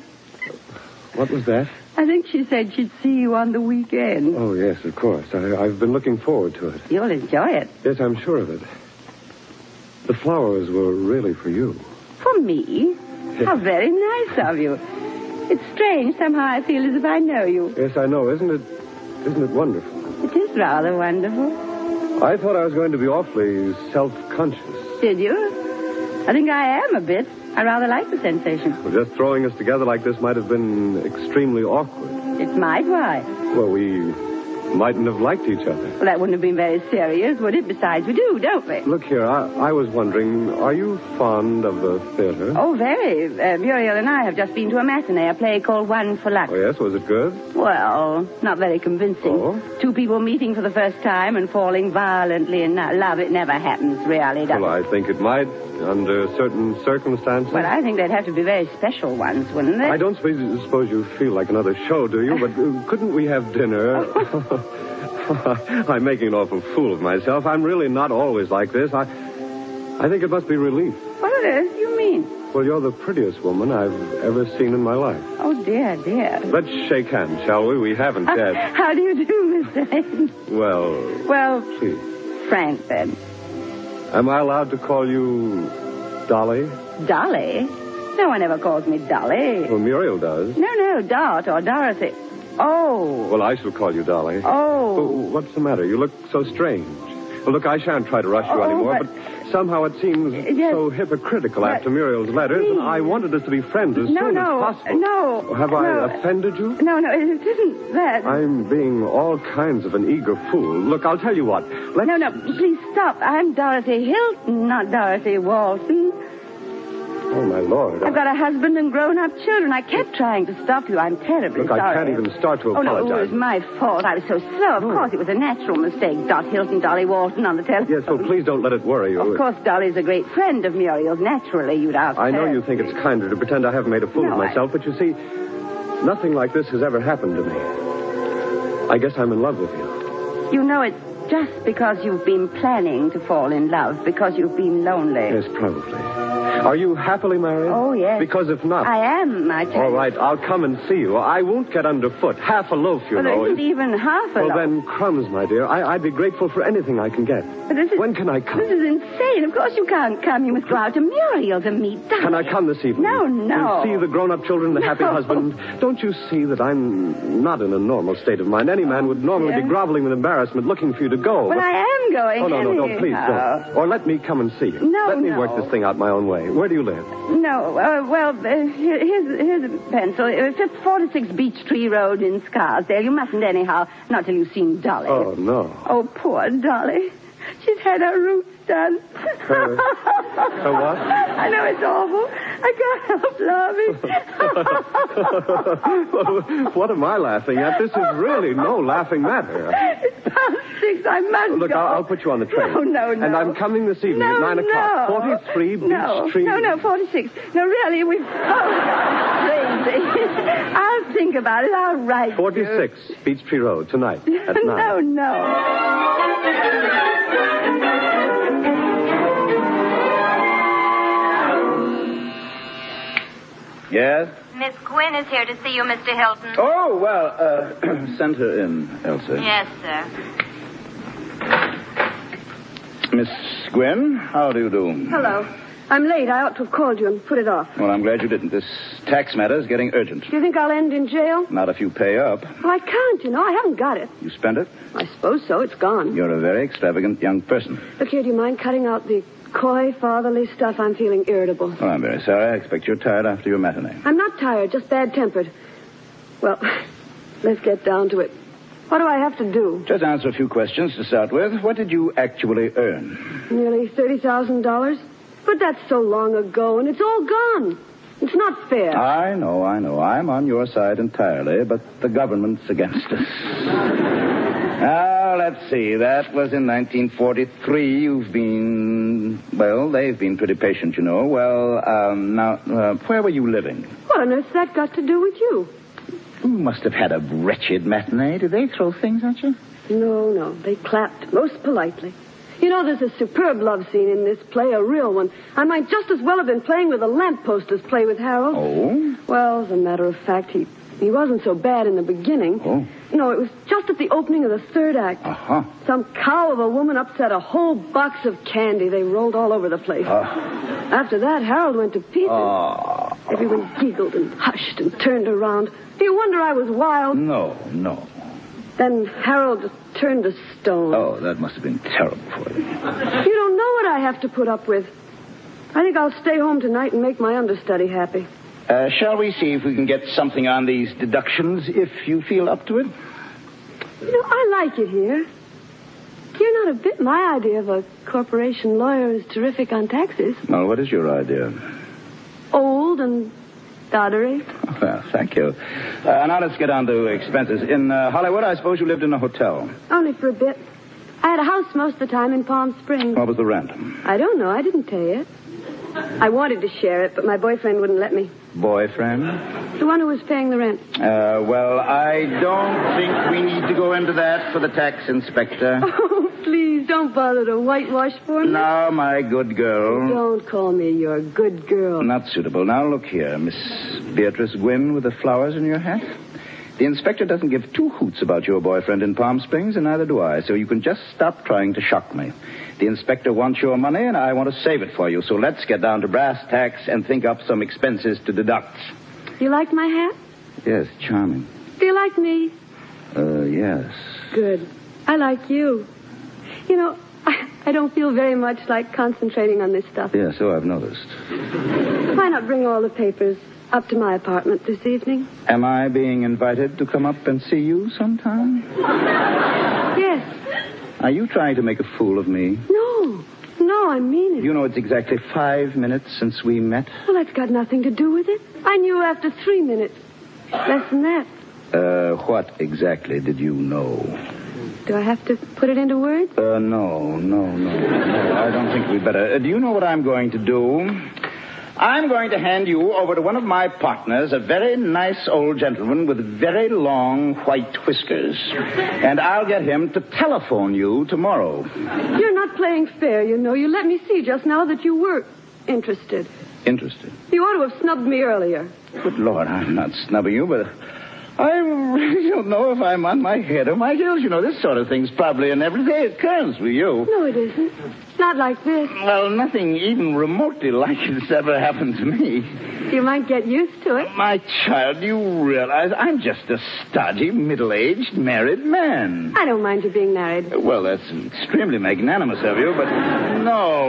What was that? I think she said she'd see you on the weekend. Oh, yes, of course. I've been looking forward to it. You'll enjoy it. Yes, I'm sure of it. The flowers were really for you. For me? How very nice of you. It's strange. Somehow I feel as if I know you. Yes, I know. Isn't it wonderful? It is rather wonderful. I thought I was going to be awfully self-conscious. Did you? I think I am a bit. I rather like the sensation. Well, just throwing us together like this might have been extremely awkward. It might, why? Well, we mightn't have liked each other. Well, that wouldn't have been very serious, would it? Besides, we do, don't we? Look here, I was wondering, are you fond of the theater? Oh, very. Muriel and I have just been to a matinee, a play called One for Luck. Oh, yes? Was it good? Well, not very convincing. Oh? Two people meeting for the first time and falling violently in love. It never happens, really, does Well, it? I think it might, under certain circumstances. Well, I think they'd have to be very special ones, wouldn't they? I don't suppose you feel like another show, do you? But couldn't we have dinner? I'm making an awful fool of myself. I'm really not always like this. I think it must be relief. What do you mean? Well, you're the prettiest woman I've ever seen in my life. Oh, dear, dear. Let's shake hands, shall we? We haven't yet. How do you do, Mr. Hayden? Well, please. Frank, then. Am I allowed to call you Dolly? Dolly? No one ever calls me Dolly. Well, Muriel does. No, Dot or Dorothy. Oh. Well, I shall call you Dolly. Oh. Well, what's the matter? You look so strange. Well, look, I shan't try to rush you anymore, but somehow it seems so hypocritical after Muriel's letters, and I wanted us to be friends as soon as possible. No. Have I offended you? No, it isn't that. I'm being all kinds of an eager fool. Look, I'll tell you what. No, please stop. I'm Dorothy Hilton, not Dorothy Walton. Oh, my Lord. I've got a husband and grown-up children. I kept trying to stop you. I'm terribly Look, sorry. I can't even start to apologize. Oh, no, it was my fault. I was so slow. Of course, it was a natural mistake. Dot Hilton, Dolly Walton on the telephone. Yes, well, please don't let it worry you. Of course, Dolly's a great friend of Muriel's. Naturally, you'd ask I know her. you think it's kinder to pretend I haven't made a fool of myself, but you see, nothing like this has ever happened to me. I guess I'm in love with you. You know, it's just because you've been planning to fall in love, because you've been lonely. Yes, probably. Are you happily married? Oh, yes. Because if not... I am, I tell you. All right, I'll come and see you. I won't get underfoot. Half a loaf, you know. There isn't even half a loaf. Well, then, crumbs, my dear. I'd be grateful for anything I can get. But when can I come? This is insane. Of course you can't come. You must go out to Muriel to meet Dolly. Can I come this evening? No. And see the grown-up children, the happy husband? Don't you see that I'm not in a normal state of mind? Any man would normally be groveling with embarrassment, looking for you to go. But I am going. Oh, no, please don't. Or let me come and see you. Let me work this thing out my own way. Where do you live? No. Here's a pencil. 46 Beech Tree Road in Scarsdale. You mustn't anyhow, not till you've seen Dolly. Oh, no. Oh, poor Dolly. She's had her roots done. Her what? I know it's awful. I can't help laughing. What am I laughing at? This is really no laughing matter. It's past 6. I must Look, go. I'll put you on the train. No. And I'm coming this evening at 9 o'clock. 43 Beech Tree. No, 46. No, really, we've both gone crazy. I'll think about it. I'll write 46 Beech Tree Road tonight at 9. No. Yes? Miss Gwynn is here to see you, Mr. Hilton. Oh, well, send her in, Elsa. Yes, sir. Miss Gwynn, how do you do? Hello. I'm late. I ought to have called you and put it off. Well, I'm glad you didn't. This tax matter is getting urgent. Do you think I'll end in jail? Not if you pay up. Well, I can't, you know. I haven't got it. You spend it? I suppose so. It's gone. You're a very extravagant young person. Look here, do you mind cutting out the coy, fatherly stuff? I'm feeling irritable. Oh, I'm very sorry. I expect you're tired after your matinee. I'm not tired, just bad-tempered. Well, let's get down to it. What do I have to do? Just answer a few questions to start with. What did you actually earn? Nearly $30,000. But that's so long ago, and it's all gone. It's not fair. I know. I'm on your side entirely, but the government's against us. Now, let's see. That was in 1943. You've been... Well, they've been pretty patient, you know. Well, now, where were you living? What on earth's that got to do with you? You must have had a wretched matinee. Did they throw things at you? No. They clapped most politely. You know, there's a superb love scene in this play, a real one. I might just as well have been playing with a lamppost as play with Harold. Oh? Well, as a matter of fact, he wasn't so bad in the beginning. Oh? No, it was just at the opening of the third act. Uh-huh. Some cow of a woman upset a whole box of candy. They rolled all over the place. After that, Harold went to pieces. Everyone giggled and hushed and turned around. Do you wonder I was wild? No. Then Harold just turned to stone. Oh, that must have been terrible for you. You don't know what I have to put up with. I think I'll stay home tonight and make my understudy happy. Shall we see if we can get something on these deductions, if you feel up to it? I like it here. You're not a bit my idea of a corporation lawyer who's terrific on taxes. Well, what is your idea? Old and doddery. Well, thank you. Now let's get on to expenses. In Hollywood, I suppose you lived in a hotel. Only for a bit. I had a house most of the time in Palm Springs. What was the rent? I don't know. I didn't tell you. I wanted to share it, but my boyfriend wouldn't let me. Boyfriend? The one who was paying the rent. Well, I don't think we need to go into that for the tax inspector. Oh, please, don't bother to whitewash for me. No, my good girl. Don't call me your good girl. Not suitable. Now, look here, Miss Beatrice Gwynn with the flowers in your hat. The inspector doesn't give two hoots about your boyfriend in Palm Springs, and neither do I, so you can just stop trying to shock me. The inspector wants your money, and I want to save it for you, so let's get down to brass tacks and think up some expenses to deduct. You like my hat? Yes, charming. Do you like me? Yes. Good. I like you. I don't feel very much like concentrating on this stuff. Yeah, so I've noticed. Why not bring all the papers up to my apartment this evening? Am I being invited to come up and see you sometime? Yes. Are you trying to make a fool of me? No, I mean it. You know it's exactly 5 minutes since we met. Well, that's got nothing to do with it. I knew after 3 minutes. Less than that. What exactly did you know? Do I have to put it into words? No. I don't think we'd better. Do you know what I'm going to do? I'm going to hand you over to one of my partners, a very nice old gentleman with very long white whiskers. And I'll get him to telephone you tomorrow. You're not playing fair, you know. You let me see just now that you were interested. Interested? You ought to have snubbed me earlier. Good Lord, I'm not snubbing you, but I really don't know if I'm on my head or my heels. You know, this sort of thing's probably an everyday occurrence with you. No, it isn't. Not like this. Well, nothing even remotely like it's ever happened to me. You might get used to it. My child, you realize I'm just a stodgy, middle-aged, married man. I don't mind you being married. Well, that's extremely magnanimous of you, but no,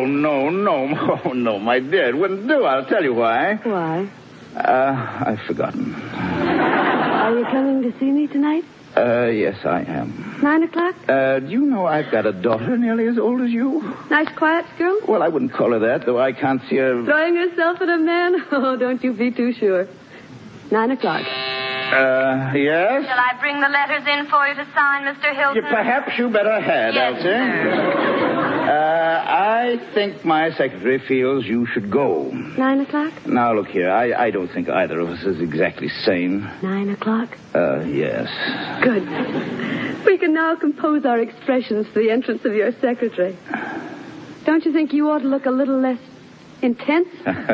my dear, it wouldn't do. I'll tell you why. Why? I've forgotten. Are you coming to see me tonight? Yes, I am. 9 o'clock? Do you know I've got a daughter nearly as old as you? Nice, quiet girl? Well, I wouldn't call her that, though I can't see her... Throwing herself at a man? Oh, don't you be too sure. 9 o'clock. Yes? Shall I bring the letters in for you to sign, Mr. Hilton? Perhaps you better head, Yes, Elsie. sir. I think my secretary feels you should go. 9 o'clock? Now, look here. I don't think either of us is exactly sane. 9 o'clock? Yes. Good. We can now compose our expressions for the entrance of your secretary. Don't you think you ought to look a little less intense?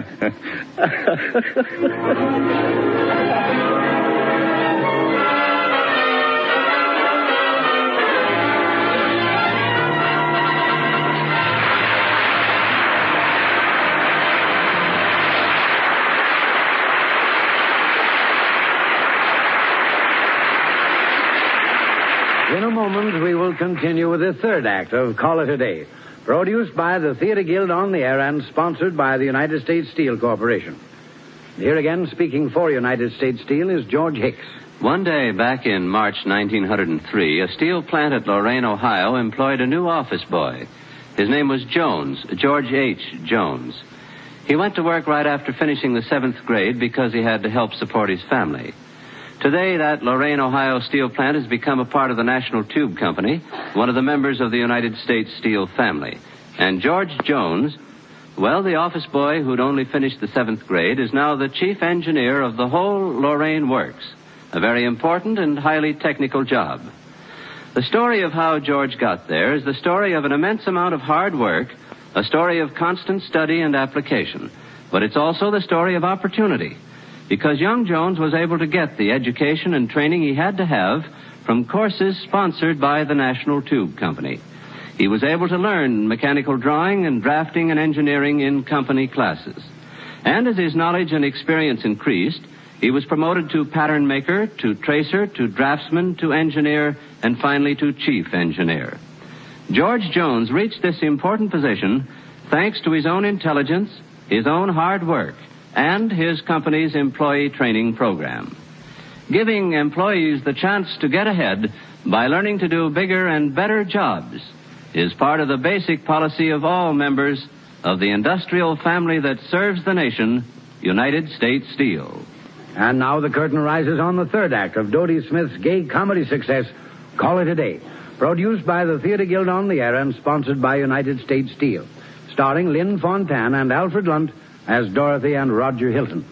In a moment, we will continue with the third act of Call It a Day, produced by the Theater Guild on the Air and sponsored by the United States Steel Corporation. Here again, speaking for United States Steel, is George Hicks. One day back in March 1903, a steel plant at Lorain, Ohio, employed a new office boy. His name was Jones, George H. Jones. He went to work right after finishing the 7th grade because he had to help support his family. Today, that Lorain, Ohio steel plant has become a part of the National Tube Company, one of the members of the United States Steel family. And George Jones, well, the office boy who'd only finished the 7th grade, is now the chief engineer of the whole Lorain Works, a very important and highly technical job. The story of how George got there is the story of an immense amount of hard work, a story of constant study and application. But it's also the story of opportunity, because young Jones was able to get the education and training he had to have from courses sponsored by the National Tube Company. He was able to learn mechanical drawing and drafting and engineering in company classes. And as his knowledge and experience increased, he was promoted to pattern maker, to tracer, to draftsman, to engineer, and finally to chief engineer. George Jones reached this important position thanks to his own intelligence, his own hard work, and his company's employee training program. Giving employees the chance to get ahead by learning to do bigger and better jobs is part of the basic policy of all members of the industrial family that serves the nation, United States Steel. And now the curtain rises on the third act of Dodie Smith's gay comedy success, Call It a Day, produced by the Theater Guild on the Air and sponsored by United States Steel, starring Lynn Fontanne and Alfred Lunt as Dorothy and Roger Hilton.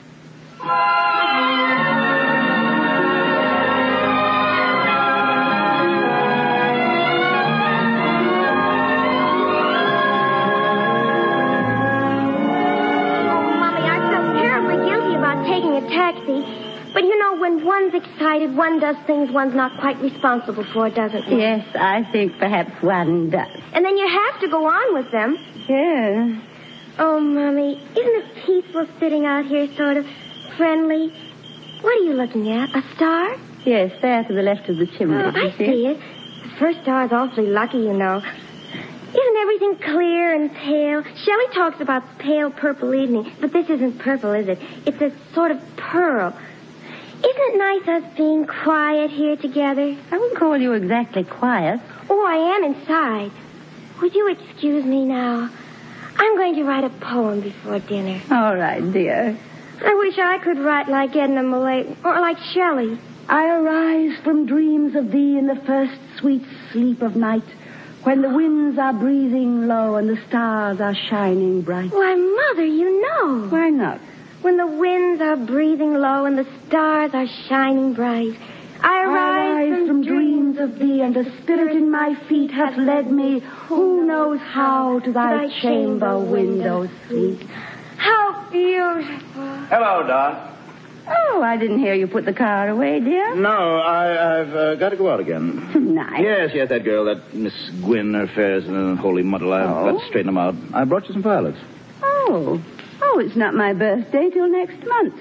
Taxi. But you know, when one's excited, one does things one's not quite responsible for, doesn't one? Yes, I think perhaps one does. And then you have to go on with them. Yeah. Oh, Mommy, isn't it peaceful sitting out here, sort of friendly? What are you looking at? A star? Yes, there to the left of the chimney. Oh, I see it. The first star's awfully lucky, you know. Isn't everything clear and pale? Shelley talks about pale purple evening, but this isn't purple, is it? It's a sort of pearl. Isn't it nice us being quiet here together? I wouldn't call you exactly quiet. Oh, I am inside. Would you excuse me now? I'm going to write a poem before dinner. All right, dear. I wish I could write like Edna Millay or like Shelley. I arise from dreams of thee in the first sweet sleep of night, when the winds are breathing low and the stars are shining bright. Why, Mother, you know. Why not? When the winds are breathing low and the stars are shining bright. I arise from dreams of thee, and a spirit in my feet hath led me, who knows how, to thy chamber window sweet. How beautiful. Hello, Dot. Oh, I didn't hear you put the car away, dear. No, I've got to go out again. Nice. Yes, that girl, that Miss Gwynn, her affairs in a holy muddle. I've got to straighten them out. I brought you some violets. Oh, it's not my birthday till next month.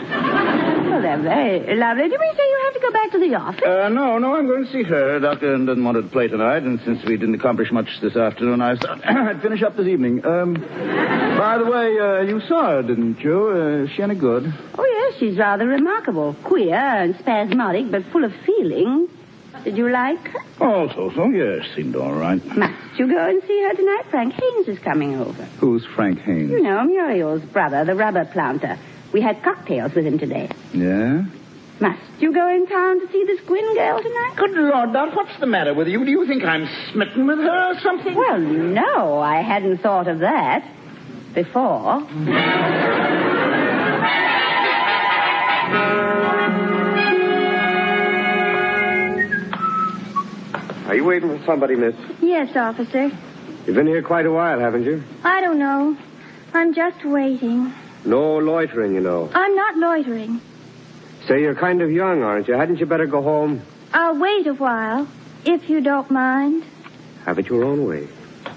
Well, they're very lovely. Did we say you have to go back to the office? No, I'm going to see her. Doctor doesn't want her to play tonight, and since we didn't accomplish much this afternoon, I'd finish up this evening. By the way, you saw her, didn't you? Is she any good? Oh, yes, she's rather remarkable. Queer and spasmodic, but full of feeling. Did you like her? Oh, so, yes. Seemed all right. Must you go and see her tonight? Frank Haynes is coming over. Who's Frank Haynes? You know, Muriel's brother, the rubber planter. We had cocktails with him today. Yeah? Must you go in town to see this Gwynn girl tonight? Good Lord, Dot, what's the matter with you? Do you think I'm smitten with her or something? Well, no, I hadn't thought of that before. Are you waiting for somebody, miss? Yes, officer. You've been here quite a while, haven't you? I don't know. I'm just waiting. No loitering, you know. I'm not loitering. Say, you're kind of young, aren't you? Hadn't you better go home? I'll wait a while, if you don't mind. Have it your own way.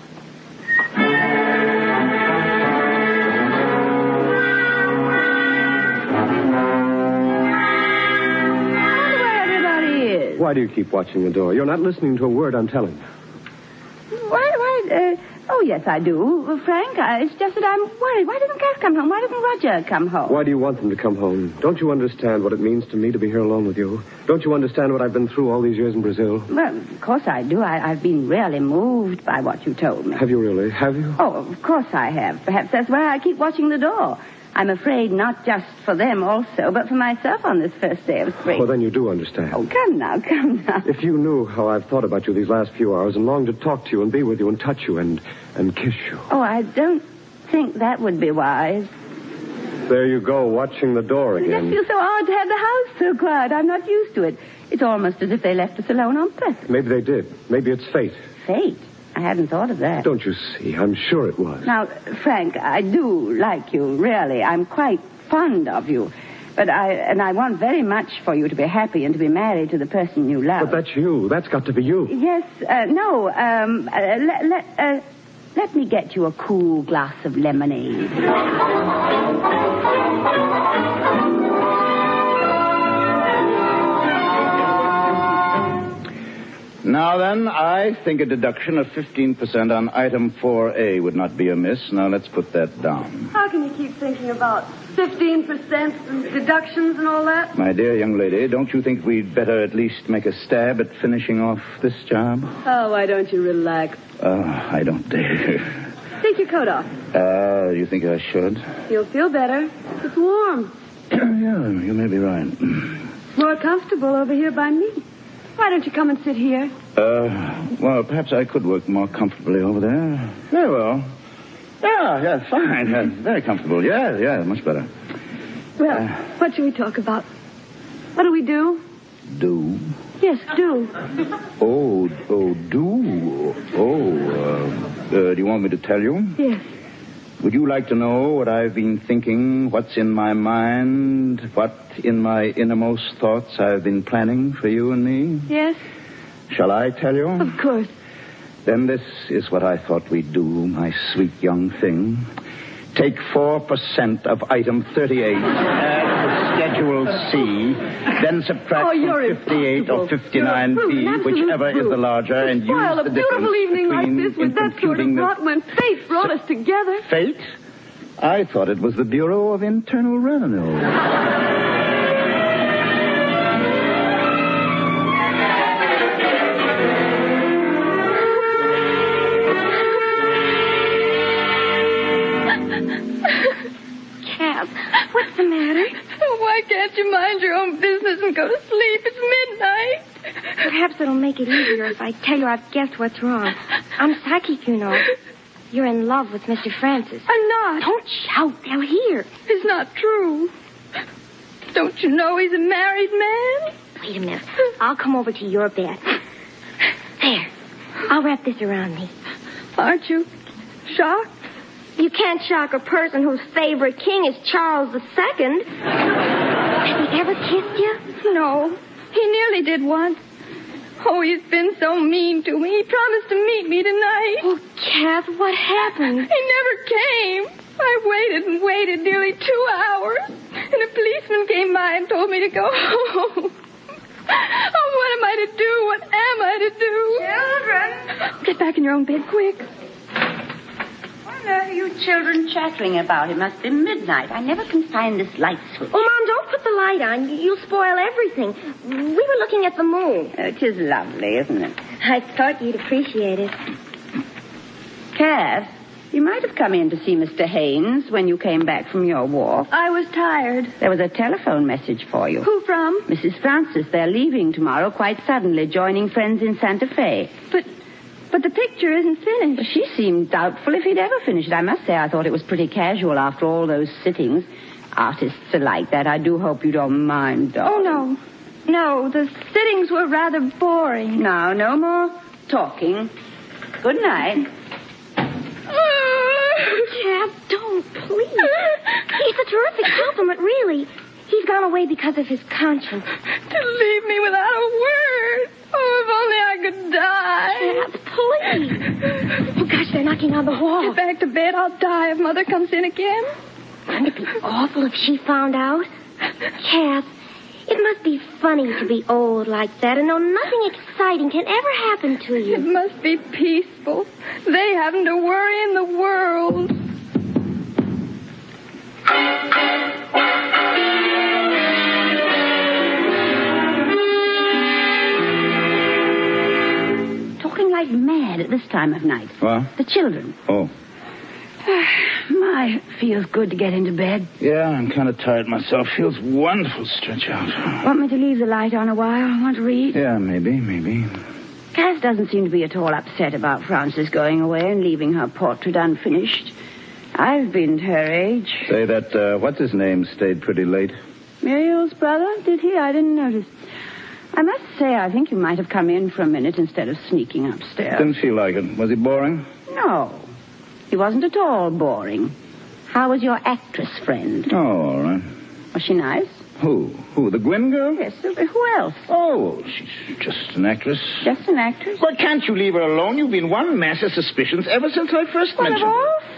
Why do you keep watching the door? You're not listening to a word I'm telling you. Oh, yes, I do. Frank, it's just that I'm worried. Why didn't Gus come home? Why didn't Roger come home? Why do you want them to come home? Don't you understand what it means to me to be here alone with you? Don't you understand what I've been through all these years in Brazil? Well, of course I do. I've been really moved by what you told me. Have you really? Have you? Oh, of course I have. Perhaps that's why I keep watching the door. I'm afraid not just for them also, but for myself on this first day of spring. Well, then you do understand. Oh, come now. If you knew how I've thought about you these last few hours and longed to talk to you and be with you and touch you and kiss you. Oh, I don't think that would be wise. There you go, watching the door It again. just feels so odd to have the house so quiet. I'm not used to it. It's almost as if they left us alone on purpose. Maybe they did. Maybe it's fate. Fate? I hadn't thought of that. Don't you see? I'm sure it was. Now, Frank, I do like you, really. I'm quite fond of you. But I want very much for you to be happy and to be married to the person you love. But that's you. That's got to be you. Yes, let me get you a cool glass of lemonade. Now then, I think a deduction of 15% on item 4A would not be amiss. Now let's put that down. How can you keep thinking about 15% and deductions and all that? My dear young lady, don't you think we'd better at least make a stab at finishing off this job? Oh, why don't you relax? I don't dare. Take your coat off. You think I should? You'll feel better. It's warm. Yeah, you may be right. More comfortable over here by me. Why don't you come and sit here? Well, perhaps I could work more comfortably over there. Very well. Yeah, fine. Very comfortable. Yeah, much better. Well, what shall we talk about? What do we do? Do? Yes, do. Do? Do you want me to tell you? Yes. Would you like to know what I've been thinking, what's in my mind, what in my innermost thoughts I've been planning for you and me? Yes. Shall I tell you? Of course. Then this is what I thought we'd do, my sweet young thing. Take 4% of item 38 as Schedule C, then subtract from 58 or 59B, whichever is the larger, and use the difference beautiful evening like this with that sort of the... when fate brought us together. Fate? I thought it was the Bureau of Internal Revenue. What's the matter? Oh, why can't you mind your own business and go to sleep? It's midnight. Perhaps it'll make it easier if I tell you I've guessed what's wrong. I'm psychic, you know. You're in love with Mr. Francis. I'm not. Don't shout. They'll hear. It's not true. Don't you know he's a married man? Wait a minute. I'll come over to your bed. There. I'll wrap this around me. Aren't you shocked? You can't shock a person whose favorite king is Charles II. Has he ever kissed you? No. He nearly did once. Oh, he's been so mean to me. He promised to meet me tonight. Oh, Kath, what happened? He never came. I waited and waited nearly 2 hours. And a policeman came by and told me to go home. Oh, what am I to do? What am I to do? Children! Get back in your own bed, quick. What are you children chattering about? It must be midnight. I never can find this light switch. Oh, Mom, don't put the light on. You'll spoil everything. We were looking at the moon. It is lovely, isn't it? I thought you'd appreciate it. Cass, you might have come in to see Mr. Haynes when you came back from your walk. I was tired. There was a telephone message for you. Who from? Mrs. Francis. They're leaving tomorrow quite suddenly, joining friends in Santa Fe. But the picture isn't finished. She seemed doubtful if he'd ever finish it. I must say I thought it was pretty casual after all those sittings. Artists are like that. I do hope you don't mind, darling. Oh, no. No, the sittings were rather boring. Now, no more talking. Good night. Chap, don't, please. He's a terrific compliment, really. He's gone away because of his conscience. To leave me without a word. Oh, if only I could die. Chap, please. Oh, gosh, they're knocking on the wall. Get back to bed. I'll die if Mother comes in again. Wouldn't it be awful if she found out? Kath, it must be funny to be old like that and know nothing exciting can ever happen to you. It must be peaceful. They haven't a worry in the world. Talking like mad at this time of night. What? The children. Oh. My, feels good to get into bed. Yeah, I'm kind of tired myself. Feels wonderful to stretch out. Want me to leave the light on a while? Want to read? Yeah, maybe. Cass doesn't seem to be at all upset about Frances going away and leaving her portrait unfinished. I've been her age. Say that, what's his name, stayed pretty late. Muriel's brother? Did he? I didn't notice. I must say, I think you might have come in for a minute instead of sneaking upstairs. Didn't feel like it. Was he boring? No. He wasn't at all boring. How was your actress friend? Oh, all right. Was she nice? Who? The Gwynn girl? Yes, who else? Oh, she's just an actress. Just an actress? Why can't you leave her alone? You've been one mass of suspicions ever since I first mentioned her. Of all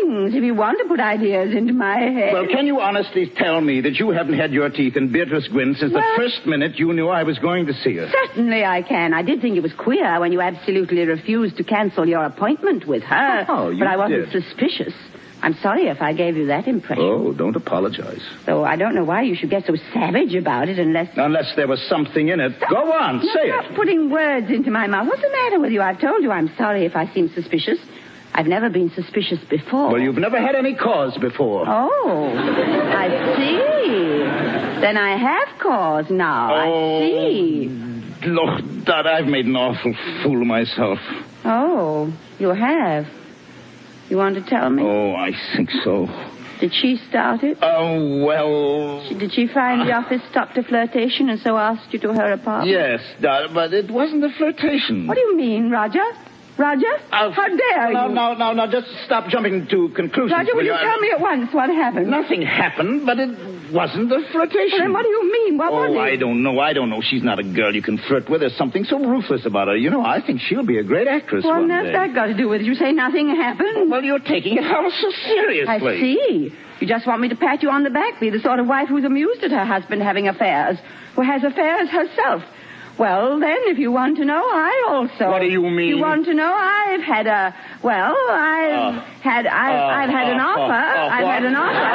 things if you want to put ideas into my head. Well, can you honestly tell me that you haven't had your teeth in Beatrice Gwynn since the first minute you knew I was going to see her? Certainly I can. I did think it was queer when you absolutely refused to cancel your appointment with her. Oh, you But I wasn't did. suspicious. I'm sorry if I gave you that impression. Oh, don't apologize. So I don't know why you should get so savage about it unless... Unless there was something in it. Go on, say Stop it. putting words into my mouth. What's the matter with you? I've told you I'm sorry if I seem suspicious. I've never been suspicious before. Well, you've never had any cause before. Oh, I see. Then I have cause now. Oh, I see. Look, Dad, I've made an awful fool of myself. Oh, you have. You want to tell me? Oh, I think so. Did she start it? Oh, well... Did she find the office stopped a flirtation and so asked you to her apartment? Yes, Dad, but it wasn't a flirtation. What do you mean, Roger? Roger? How dare you? No, just stop jumping to conclusions. Roger, will you tell me at once what happened? Nothing happened, but it wasn't a flirtation. Well, then what do you mean? What was it? I don't know. She's not a girl you can flirt with. There's something so ruthless about her. You know, I think she'll be a great actress What one on day. earth that got to do with it? You say nothing happened? Well, you're taking it all so seriously. I see. You just want me to pat you on the back, be the sort of wife who's amused at her husband having affairs, who has affairs herself. Well, then, if you want to know, I also... What do you mean? You want to know? I've had a... Well, I've had an offer. I've had an offer.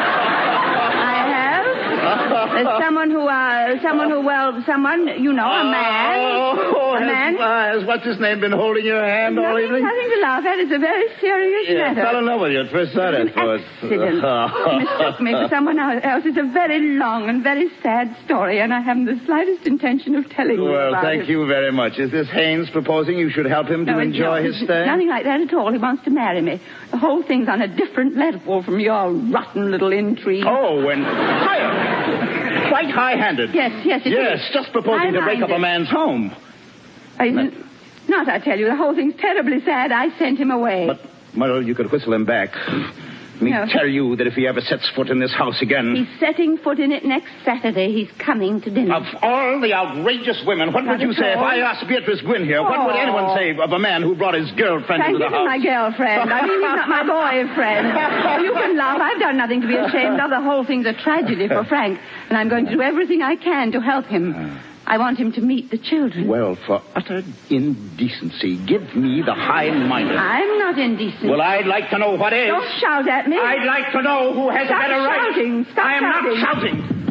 I have. There's someone who, you know, a man. A man. Has what's his name been holding your hand all evening? Nothing to laugh at. It's a very serious matter. Fell in love with you at first sight, I thought. Accident. Mistook me for someone else. It's a very long and very sad story, and I haven't the slightest intention of telling you Well, about it. thank you very much. Is this Haynes proposing you should help him to enjoy his stay? Nothing like that at all. He wants to marry me. The whole thing's on a different level from your rotten little intrigue. Oh, and higher. Quite high-handed. Yes, it is. Yes, just proposing to break up a man's home. Not, I tell you. The whole thing's terribly sad. I sent him away. But, well, you could whistle him back. Let me tell you that if he ever sets foot in this house again... He's setting foot in it next Saturday. He's coming to dinner. Of all the outrageous women, what would you say if I asked Beatrice Gwynn here? What would anyone say of a man who brought his girlfriend into the house? My girlfriend. I mean, he's not my boyfriend. You can laugh. I've done nothing to be ashamed of. The whole thing's a tragedy for Frank, and I'm going to do everything I can to help him. I want him to meet the children. Well, for utter indecency, give me the high-minded. I'm not indecent. Well, I'd like to know what is. Don't shout at me. I'd like to know who has a better right. Stop I am shouting.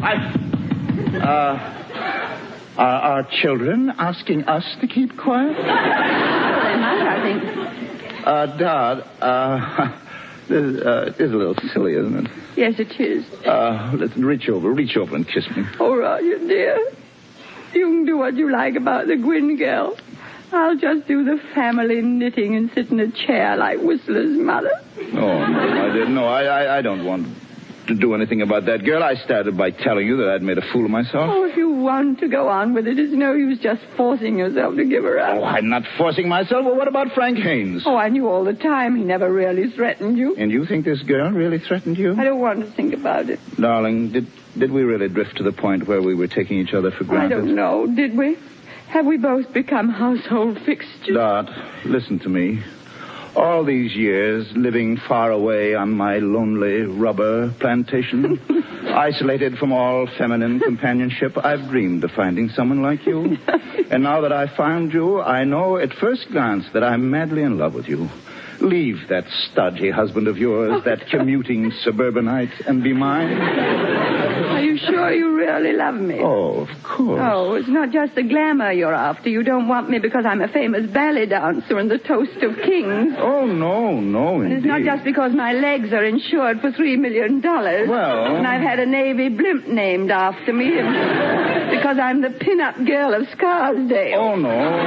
not shouting. Are children asking us to keep quiet? They might, I think. Dad, it is a little silly, isn't it? Yes, it is. Let's reach over and kiss me. Oh, Roger, dear. You can do what you like about the Gwynn girl. I'll just do the family knitting and sit in a chair like Whistler's mother. Oh, no, I didn't. No, I don't want to do anything about that girl. I started by telling you that I'd made a fool of myself. Oh, if you want to go on with it, it's no use just forcing yourself to give her up. Oh, I'm not forcing myself. Well, what about Frank Haynes? Oh, I knew all the time. He never really threatened you. And you think this girl really threatened you? I don't want to think about it. Darling, did we really drift to the point where we were taking each other for granted? I don't know. Did we? Have we both become household fixtures? Dot, listen to me. All these years, living far away on my lonely rubber plantation, isolated from all feminine companionship, I've dreamed of finding someone like you. And now that I've found you, I know at first glance that I'm madly in love with you. Leave that stodgy husband of yours, that commuting suburbanite, and be mine. Are you sure you really love me? Oh, of course. Oh, it's not just the glamour you're after. You don't want me because I'm a famous ballet dancer and the toast of kings. Oh, no, indeed. It's not just because my legs are insured for $3 million. Well... And I've had a Navy blimp named after me. Because I'm the pin-up girl of Scarsdale. Oh,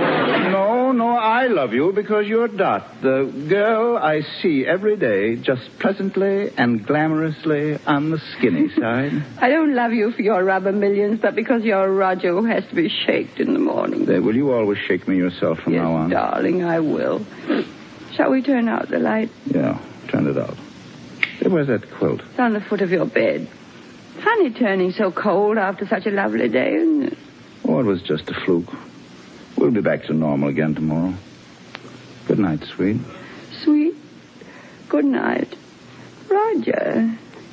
no, I love you because you're Dot, the girl I see every day just pleasantly and glamorously on the skinny side. I don't love you for your rubber millions, but because you're Roger who has to be shaked in the morning. Will you always shake me yourself from now on? Yes, darling, I will. Shall we turn out the light? Yeah, turn it out. Hey, where's that quilt? It's on the foot of your bed. Funny turning so cold after such a lovely day, isn't it? Oh, it was just a fluke. We'll be back to normal again tomorrow. Good night, sweet. Sweet. Good night. Roger.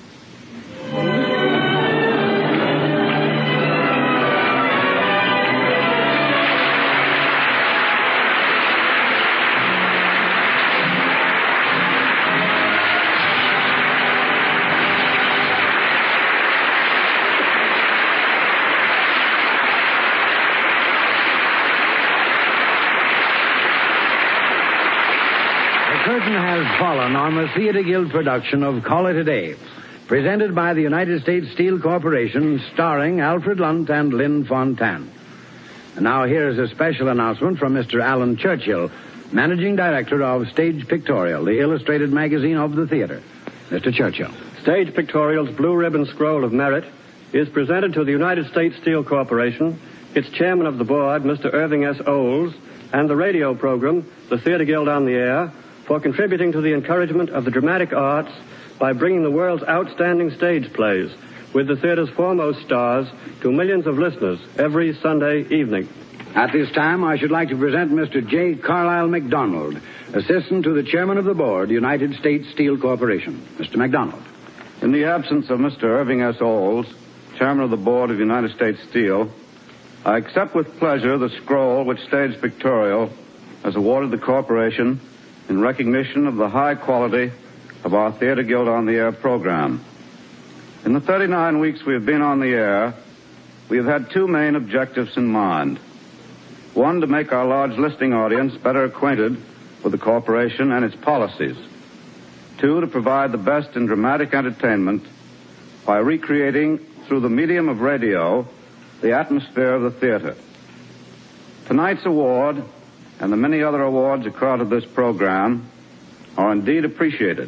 The curtain has fallen on the Theater Guild production of Call It a Day, presented by the United States Steel Corporation, starring Alfred Lunt and Lynn Fontanne. And now here's a special announcement from Mr. Alan Churchill, Managing Director of Stage Pictorial, the illustrated magazine of the theater. Mr. Churchill. Stage Pictorial's Blue Ribbon Scroll of Merit is presented to the United States Steel Corporation, its chairman of the board, Mr. Irving S. Olds, and the radio program, the Theater Guild on the Air, for contributing to the encouragement of the dramatic arts by bringing the world's outstanding stage plays with the theater's foremost stars to millions of listeners every Sunday evening. At this time, I should like to present Mr. J. Carlisle McDonald, Assistant to the Chairman of the Board, United States Steel Corporation. Mr. McDonald. In the absence of Mr. Irving S. Olds, Chairman of the Board of United States Steel, I accept with pleasure the scroll which Stage Pictorial has awarded the corporation in recognition of the high quality of our Theater Guild on the Air program. In the 39 weeks we have been on the air, we have had two main objectives in mind. One, to make our large listening audience better acquainted with the corporation and its policies. Two, to provide the best in dramatic entertainment by recreating, through the medium of radio, the atmosphere of the theater. Tonight's award, and the many other awards accorded to this program, are indeed appreciated.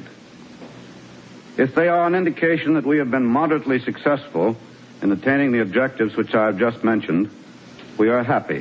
If they are an indication that we have been moderately successful in attaining the objectives which I have just mentioned, we are happy.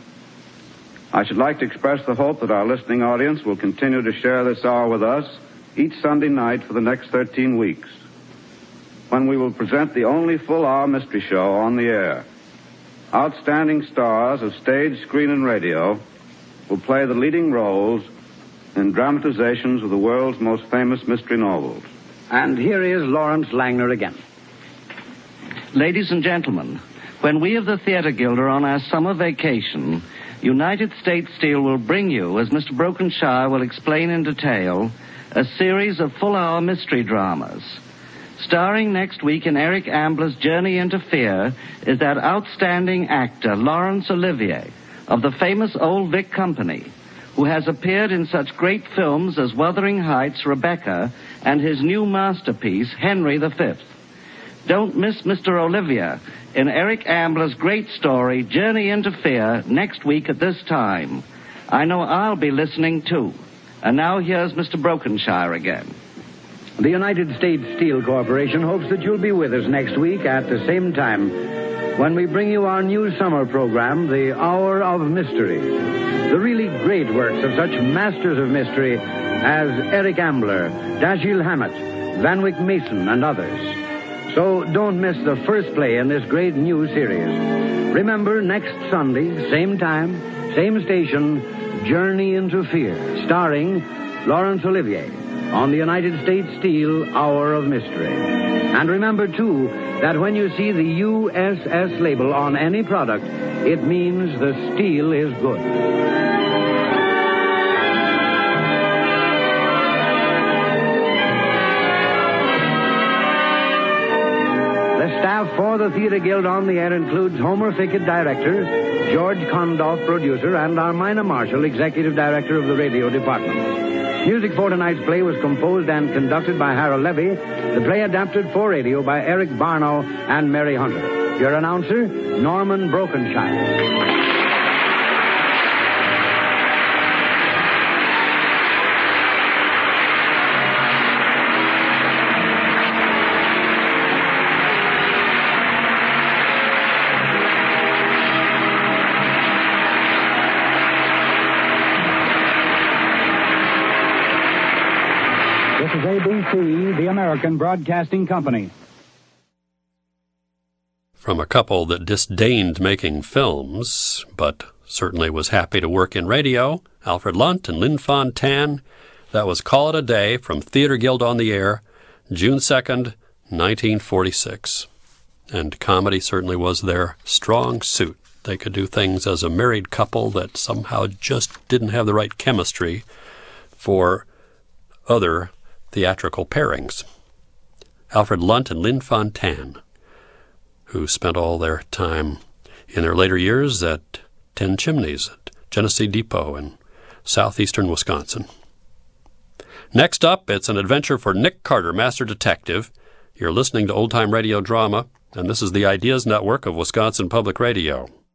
I should like to express the hope that our listening audience will continue to share this hour with us each Sunday night for the next 13 weeks, when we will present the only full-hour mystery show on the air. Outstanding stars of stage, screen, and radio will play the leading roles in dramatizations of the world's most famous mystery novels. And here is Lawrence Langner again. Ladies and gentlemen, when we of the Theater Guild are on our summer vacation, United States Steel will bring you, as Mr. Brokenshire will explain in detail, a series of full-hour mystery dramas. Starring next week in Eric Ambler's Journey into Fear is that outstanding actor, Laurence Olivier, of the famous Old Vic Company, who has appeared in such great films as Wuthering Heights, Rebecca, and his new masterpiece, Henry V. Don't miss Mr. Olivier in Eric Ambler's great story, Journey into Fear, next week at this time. I know I'll be listening, too. And now here's Mr. Brokenshire again. The United States Steel Corporation hopes that you'll be with us next week at the same time when we bring you our new summer program, The Hour of Mystery. The really great works of such masters of mystery as Eric Ambler, Dashiell Hammett, Van Wyck Mason, and others. So don't miss the first play in this great new series. Remember, next Sunday, same time, same station, Journey into Fear, starring Laurence Olivier on the United States Steel Hour of Mystery. And remember, too, that when you see the USS label on any product, it means the steel is good. The staff for the Theater Guild on the Air includes Homer Fickett, director, George Kondoff, producer, and Armina Marshall, executive director of the radio department. Music for tonight's play was composed and conducted by Harold Levy. The play adapted for radio by Eric Barnow and Mary Hunter. Your announcer, Norman Brokenshire. This is ABC, the American Broadcasting Company. From a couple that disdained making films, but certainly was happy to work in radio, Alfred Lunt and Lynn Fontanne, that was Call It a Day from Theater Guild on the Air, June 2nd, 1946. And comedy certainly was their strong suit. They could do things as a married couple that somehow just didn't have the right chemistry for other theatrical pairings. Alfred Lunt and Lynn Fontanne, who spent all their time in their later years at 10 Chimneys at Genesee Depot in southeastern Wisconsin. Next up, it's an adventure for Nick Carter, Master Detective. You're listening to Old Time Radio Drama, and this is the Ideas Network of Wisconsin Public Radio.